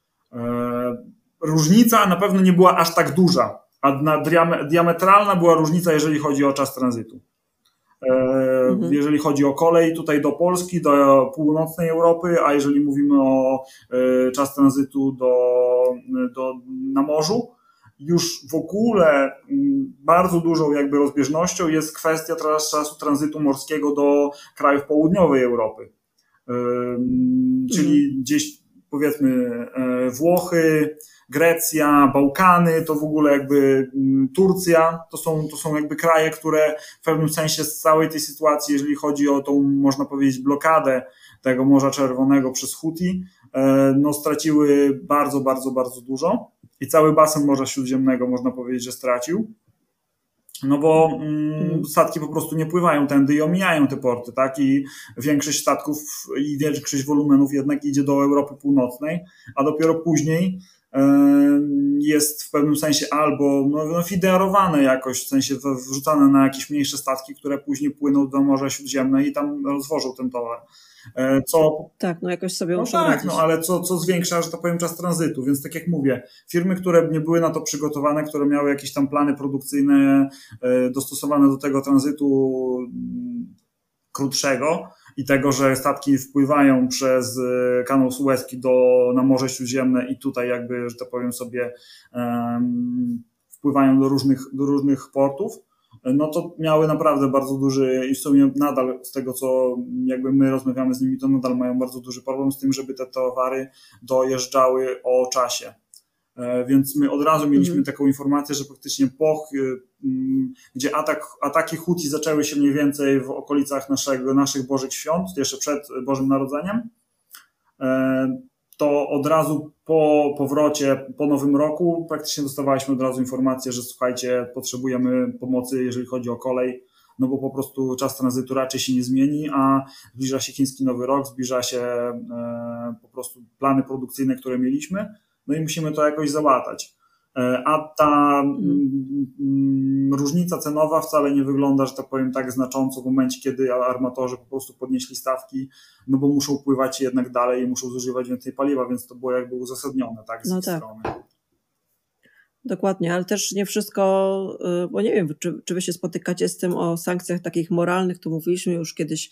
różnica na pewno nie była aż tak duża, a diametralna była różnica, jeżeli chodzi o czas tranzytu. Mhm. Jeżeli chodzi o kolej tutaj do Polski, do północnej Europy, a jeżeli mówimy o czas tranzytu do, do, na morzu, już w ogóle bardzo dużą jakby rozbieżnością jest kwestia teraz czasu tranzytu morskiego do krajów południowej Europy. Czyli mhm. gdzieś powiedzmy Włochy, Grecja, Bałkany, to w ogóle jakby Turcja, to są, to są jakby kraje, które w pewnym sensie z całej tej sytuacji, jeżeli chodzi o tą, można powiedzieć, blokadę tego Morza Czerwonego przez Huti, no straciły bardzo, bardzo, bardzo dużo i cały basen Morza Śródziemnego można powiedzieć, że stracił. No bo mm, statki po prostu nie pływają tędy i omijają te porty, tak? I większość statków i większość wolumenów jednak idzie do Europy Północnej, a dopiero później jest w pewnym sensie albo no, no fiderowane jakoś, w sensie wrzucane na jakieś mniejsze statki, które później płyną do Morza Śródziemne i tam rozwożą ten towar. Co, tak, no jakoś sobie no muszą tak, radzić. no ale co, co zwiększa, że tak powiem, czas tranzytu, więc tak jak mówię, firmy, które nie były na to przygotowane, które miały jakieś tam plany produkcyjne dostosowane do tego tranzytu krótszego, i tego, że statki wpływają przez kanał Suezki do, na Morze Śródziemne i tutaj jakby, że tak powiem sobie, um, wpływają do różnych, do różnych portów, no to miały naprawdę bardzo duży i w sumie nadal z tego, co jakby my rozmawiamy z nimi, to nadal mają bardzo duży problem z tym, żeby te towary dojeżdżały o czasie. Więc my od razu mieliśmy mm. taką informację, że praktycznie po, gdzie atak, ataki Huti zaczęły się mniej więcej w okolicach naszego, naszych Bożych Świąt, jeszcze przed Bożym Narodzeniem, to od razu po powrocie, po Nowym Roku praktycznie dostawaliśmy od razu informację, że słuchajcie, potrzebujemy pomocy, jeżeli chodzi o kolej, no bo po prostu czas tranzytu raczej się nie zmieni, a zbliża się chiński Nowy Rok, zbliża się e, po prostu plany produkcyjne, które mieliśmy, no i musimy to jakoś załatać. A ta mm. różnica cenowa wcale nie wygląda, że tak powiem, tak znacząco w momencie, kiedy armatorzy po prostu podnieśli stawki, no bo muszą pływać jednak dalej i muszą zużywać więcej paliwa, więc to było jakby uzasadnione, tak, z no ich tak. strony. Dokładnie, ale też nie wszystko, bo nie wiem, czy, czy wy się spotykacie z tym o sankcjach takich moralnych, tu mówiliśmy już kiedyś,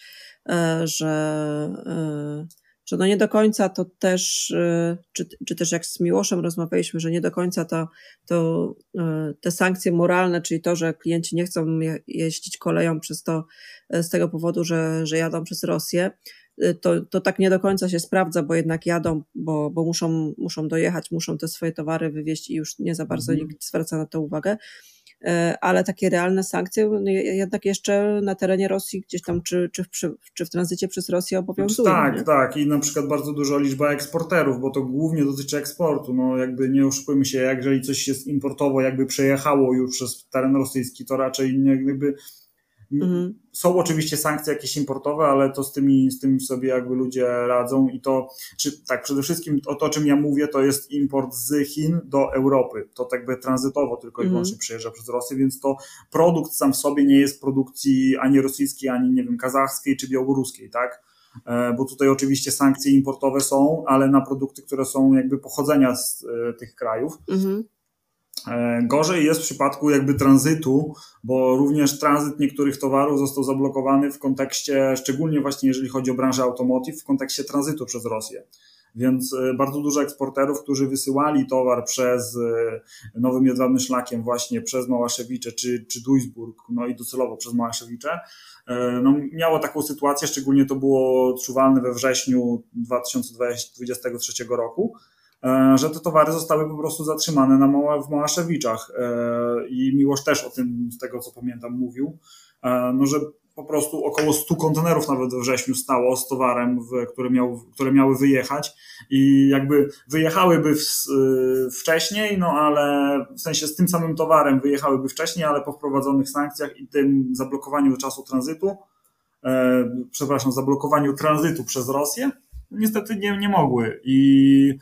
że że no nie do końca to też, czy, czy też jak z Miłoszem rozmawialiśmy, że nie do końca to, to te sankcje moralne, czyli to, że klienci nie chcą jeździć koleją przez to, z tego powodu, że, że jadą przez Rosję, to, to tak nie do końca się sprawdza, bo jednak jadą, bo, bo muszą, muszą dojechać, muszą te swoje towary wywieźć i już nie za bardzo mm. nikt zwraca na to uwagę. Ale takie realne sankcje jednak jeszcze na terenie Rosji gdzieś tam, czy, czy, w, czy w tranzycie przez Rosję obowiązują. Tak, nie? tak. I na przykład bardzo duża liczba eksporterów, bo to głównie dotyczy eksportu. No jakby nie oszukujmy się, jak jeżeli coś jest importowo, jakby przejechało już przez teren rosyjski, to raczej nie, jakby mhm. są oczywiście sankcje jakieś importowe, ale to z tymi, z tym sobie jakby ludzie radzą i to, czy tak, przede wszystkim o to, o czym ja mówię, to jest import z Chin do Europy. To tak jakby tranzytowo tylko i wyłącznie mhm. przejeżdża przez Rosję, więc to produkt sam w sobie nie jest produkcji ani rosyjskiej, ani nie wiem, kazachskiej czy białoruskiej, tak? Bo tutaj oczywiście sankcje importowe są, ale na produkty, które są jakby pochodzenia z tych krajów. Mhm. Gorzej jest w przypadku jakby tranzytu, bo również tranzyt niektórych towarów został zablokowany w kontekście, szczególnie właśnie jeżeli chodzi o branżę automotive, w kontekście tranzytu przez Rosję. Więc bardzo dużo eksporterów, którzy wysyłali towar przez Nowym Jedwabnym Szlakiem właśnie przez Małaszewicze czy, czy Duisburg, no i docelowo przez Małaszewicze, no miało taką sytuację, szczególnie to było odczuwalne we wrześniu dwa tysiące dwudziestego trzeciego roku, że te towary zostały po prostu zatrzymane na Mała, w Małaszewiczach i Miłosz też o tym, z tego co pamiętam, mówił, no że po prostu około stu kontenerów nawet we wrześniu stało z towarem, w, które, miał, które miały wyjechać i jakby wyjechałyby w, wcześniej, no ale w sensie z tym samym towarem wyjechałyby wcześniej, ale po wprowadzonych sankcjach i tym zablokowaniu czasu tranzytu, e, przepraszam, zablokowaniu tranzytu przez Rosję, niestety nie, nie mogły i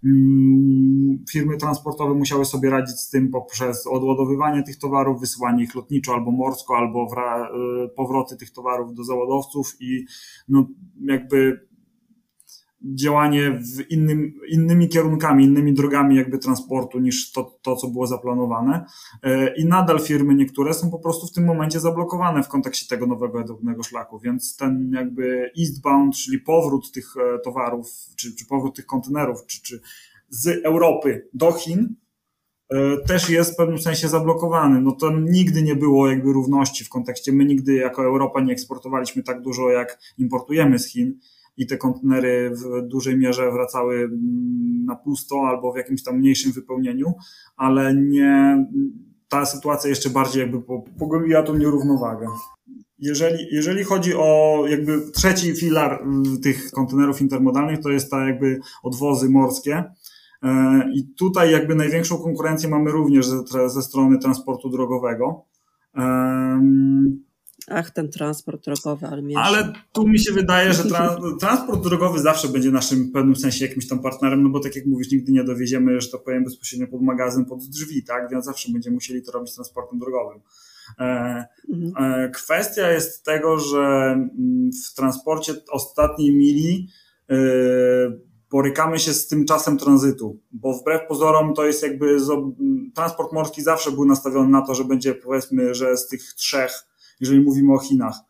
firmy transportowe musiały sobie radzić z tym poprzez odładowywanie tych towarów, wysyłanie ich lotniczo albo morsko, albo wra- powroty tych towarów do załadowców i no jakby działanie w innym, innymi kierunkami, innymi drogami jakby transportu niż to, to, co było zaplanowane. I nadal firmy niektóre są po prostu w tym momencie zablokowane w kontekście tego nowego jedwabnego szlaku, więc ten jakby eastbound, czyli powrót tych towarów, czy, czy powrót tych kontenerów, czy, czy z Europy do Chin też jest w pewnym sensie zablokowany. No to nigdy nie było jakby równości w kontekście, my nigdy jako Europa nie eksportowaliśmy tak dużo, jak importujemy z Chin. I te kontenery w dużej mierze wracały na pusto albo w jakimś tam mniejszym wypełnieniu, ale nie, ta sytuacja jeszcze bardziej jakby pogłębiła tą nierównowagę. Jeżeli, jeżeli chodzi o jakby trzeci filar tych kontenerów intermodalnych, to jest ta jakby odwozy morskie. I tutaj jakby największą konkurencję mamy również ze, ze strony transportu drogowego. Ach, ten transport drogowy, ale mnie. Ale tu mi się wydaje, że tra- transport drogowy zawsze będzie naszym w pewnym sensie jakimś tam partnerem, no bo tak jak mówisz, nigdy nie dowieziemy, że tak powiem, bezpośrednio pod magazyn, pod drzwi, tak? Więc zawsze będziemy musieli to robić transportem drogowym. E, e, kwestia jest tego, że w transporcie ostatniej mili e, borykamy się z tym czasem tranzytu, bo wbrew pozorom to jest jakby transport morski zawsze był nastawiony na to, że będzie, powiedzmy, że z tych trzech, jeżeli mówimy o Chinach,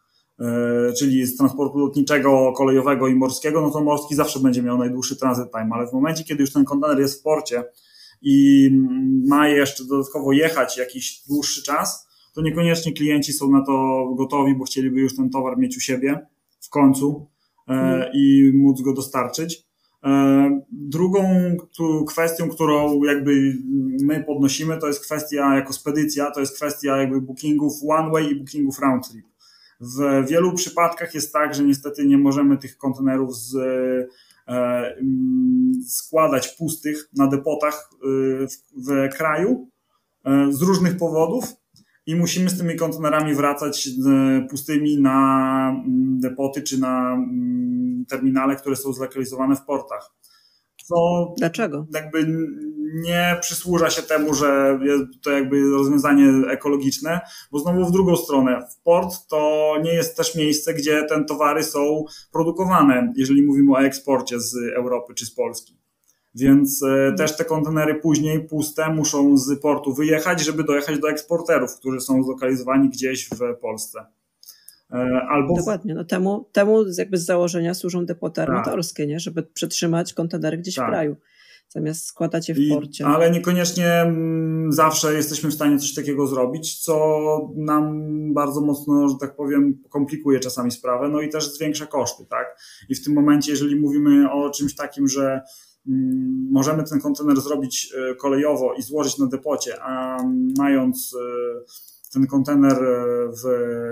czyli z transportu lotniczego, kolejowego i morskiego, no to morski zawsze będzie miał najdłuższy transit time, ale w momencie, kiedy już ten kontener jest w porcie i ma jeszcze dodatkowo jechać jakiś dłuższy czas, to niekoniecznie klienci są na to gotowi, bo chcieliby już ten towar mieć u siebie w końcu hmm. i móc go dostarczyć. Drugą kwestią, którą jakby my podnosimy, to jest kwestia jako spedycja, to jest kwestia jakby bookingów one way i bookingów round trip. W wielu przypadkach jest tak, że niestety nie możemy tych kontenerów z, e, składać pustych na depotach w, w kraju e, z różnych powodów i musimy z tymi kontenerami wracać e, pustymi na depoty czy na m, terminale, które są zlokalizowane w portach. Co Dlaczego? Jakby nie przysłuża się temu, że jest to jakby rozwiązanie ekologiczne, bo znowu w drugą stronę, w port to nie jest też miejsce, gdzie te towary są produkowane, jeżeli mówimy o eksporcie z Europy czy z Polski. Więc hmm. też te kontenery później puste muszą z portu wyjechać, żeby dojechać do eksporterów, którzy są zlokalizowani gdzieś w Polsce. Albo... Dokładnie, no temu, temu jakby z założenia służą depoty armatorskie, nie? Żeby przetrzymać kontenery gdzieś tak. w kraju, zamiast składać je w I, porcie. Ale niekoniecznie zawsze jesteśmy w stanie coś takiego zrobić, co nam bardzo mocno, że tak powiem, komplikuje czasami sprawę, no i też zwiększa koszty, tak? I w tym momencie, jeżeli mówimy o czymś takim, że mm, możemy ten kontener zrobić kolejowo i złożyć na depocie, a mając ten kontener w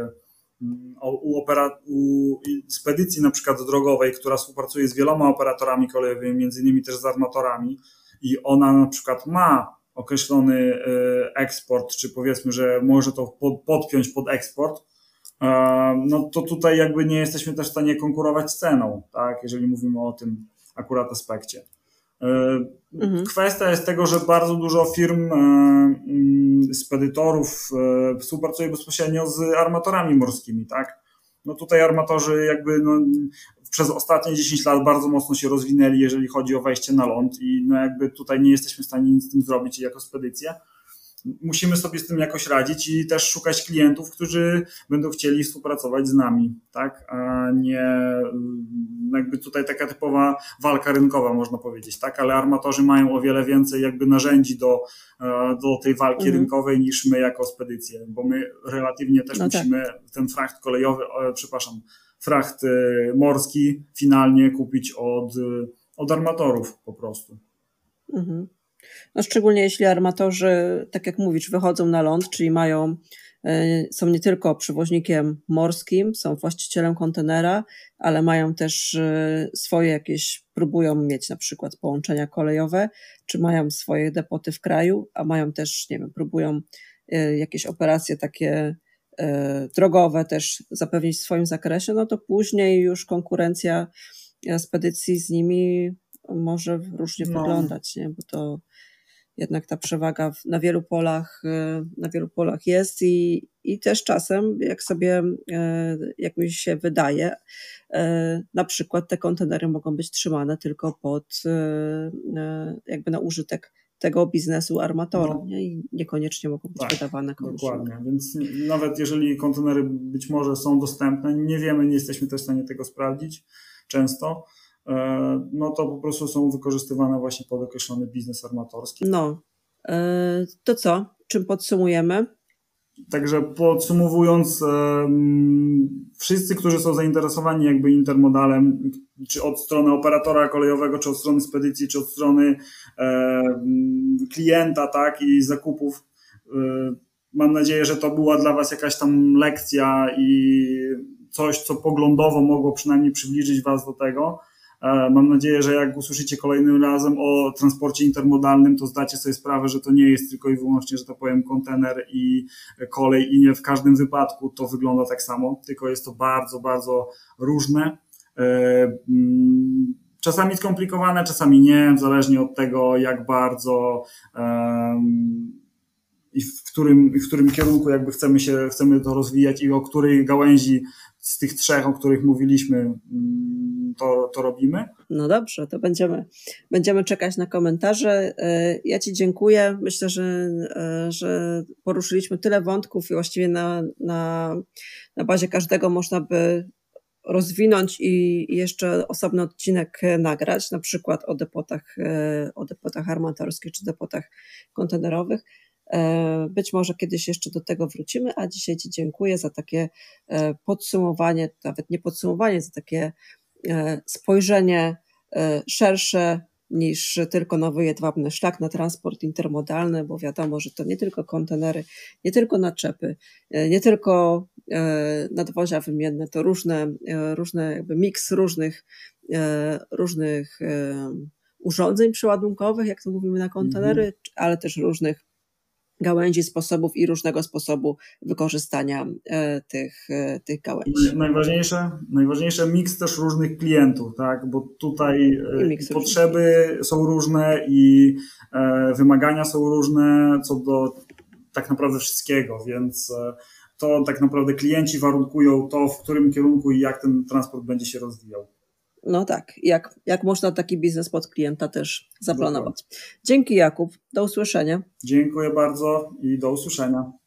U, opera, u spedycji na przykład drogowej, która współpracuje z wieloma operatorami kolejowymi, między innymi też z armatorami i ona na przykład ma określony eksport, czy powiedzmy, że może to podpiąć pod eksport, no to tutaj jakby nie jesteśmy też w stanie konkurować z ceną, tak, jeżeli mówimy o tym akurat aspekcie. Mhm. Kwestia jest tego, że bardzo dużo firm spedytorów współpracuje bezpośrednio z armatorami morskimi, tak? No tutaj armatorzy jakby no, przez ostatnie dziesięć lat bardzo mocno się rozwinęli, jeżeli chodzi o wejście na ląd i no jakby tutaj nie jesteśmy w stanie nic z tym zrobić jako spedycja. Musimy sobie z tym jakoś radzić i też szukać klientów, którzy będą chcieli współpracować z nami, tak? A nie jakby tutaj taka typowa walka rynkowa, można powiedzieć, tak? Ale armatorzy mają o wiele więcej jakby narzędzi do, do tej walki mhm. rynkowej niż my jako spedycje, bo my relatywnie też no musimy tak. ten fracht kolejowy, przepraszam, fracht morski finalnie kupić od, od armatorów po prostu. Mhm. No szczególnie jeśli armatorzy, tak jak mówisz, wychodzą na ląd, czyli mają, są nie tylko przewoźnikiem morskim, są właścicielem kontenera, ale mają też swoje jakieś, próbują mieć na przykład połączenia kolejowe, czy mają swoje depoty w kraju, a mają też, nie wiem, próbują jakieś operacje takie drogowe też zapewnić w swoim zakresie, no to później już konkurencja spedycji z nimi może różnie no. wyglądać, nie? Bo to jednak ta przewaga na wielu polach, na wielu polach jest i, i też czasem, jak sobie, jak mi się wydaje, na przykład te kontenery mogą być trzymane tylko pod, jakby na użytek tego biznesu armatora, no. nie? I niekoniecznie mogą być tak, wydawane komuś. Dokładnie, więc nawet jeżeli kontenery być może są dostępne, nie wiemy, nie jesteśmy też w stanie tego sprawdzić często, no to po prostu są wykorzystywane właśnie pod określony biznes armatorski. No, to co? Czym podsumujemy? Także podsumowując, wszyscy, którzy są zainteresowani jakby intermodalem, czy od strony operatora kolejowego, czy od strony spedycji, czy od strony klienta, tak, i zakupów, mam nadzieję, że to była dla Was jakaś tam lekcja i coś, co poglądowo mogło przynajmniej przybliżyć Was do tego. Mam nadzieję, że jak usłyszycie kolejnym razem o transporcie intermodalnym, to zdacie sobie sprawę, że to nie jest tylko i wyłącznie, że to powiem, kontener i kolej i nie w każdym wypadku to wygląda tak samo, tylko jest to bardzo, bardzo różne. Czasami skomplikowane, czasami nie, zależnie od tego, jak bardzo i w którym, w którym kierunku jakby chcemy się, chcemy to rozwijać i o której gałęzi z tych trzech, o których mówiliśmy, to, to robimy. No dobrze, to będziemy, będziemy czekać na komentarze. Ja Ci dziękuję. Myślę, że, że poruszyliśmy tyle wątków i właściwie na, na, na bazie każdego można by rozwinąć i jeszcze osobny odcinek nagrać, na przykład o depotach, o depotach armatorskich czy depotach kontenerowych. Być może kiedyś jeszcze do tego wrócimy, a dzisiaj Ci dziękuję za takie podsumowanie, nawet nie podsumowanie, za takie spojrzenie szersze niż tylko nowy jedwabny szlak na transport intermodalny, bo wiadomo, że to nie tylko kontenery, nie tylko naczepy, nie tylko nadwozia wymienne, to różne, różne jakby miks różnych, różnych urządzeń przeładunkowych, jak to mówimy na kontenery, mm-hmm. ale też różnych gałęzi, sposobów i różnego sposobu wykorzystania e, tych, e, tych gałęzi. Najważniejsze, najważniejsze miks też różnych klientów, tak? Bo tutaj e, potrzeby różnych. są różne i e, wymagania są różne co do tak naprawdę wszystkiego, więc e, to tak naprawdę klienci warunkują to, w którym kierunku i jak ten transport będzie się rozwijał. No tak, jak, jak można taki biznes pod klienta też zaplanować. Dzięki, Jakub, do usłyszenia. Dziękuję bardzo i do usłyszenia.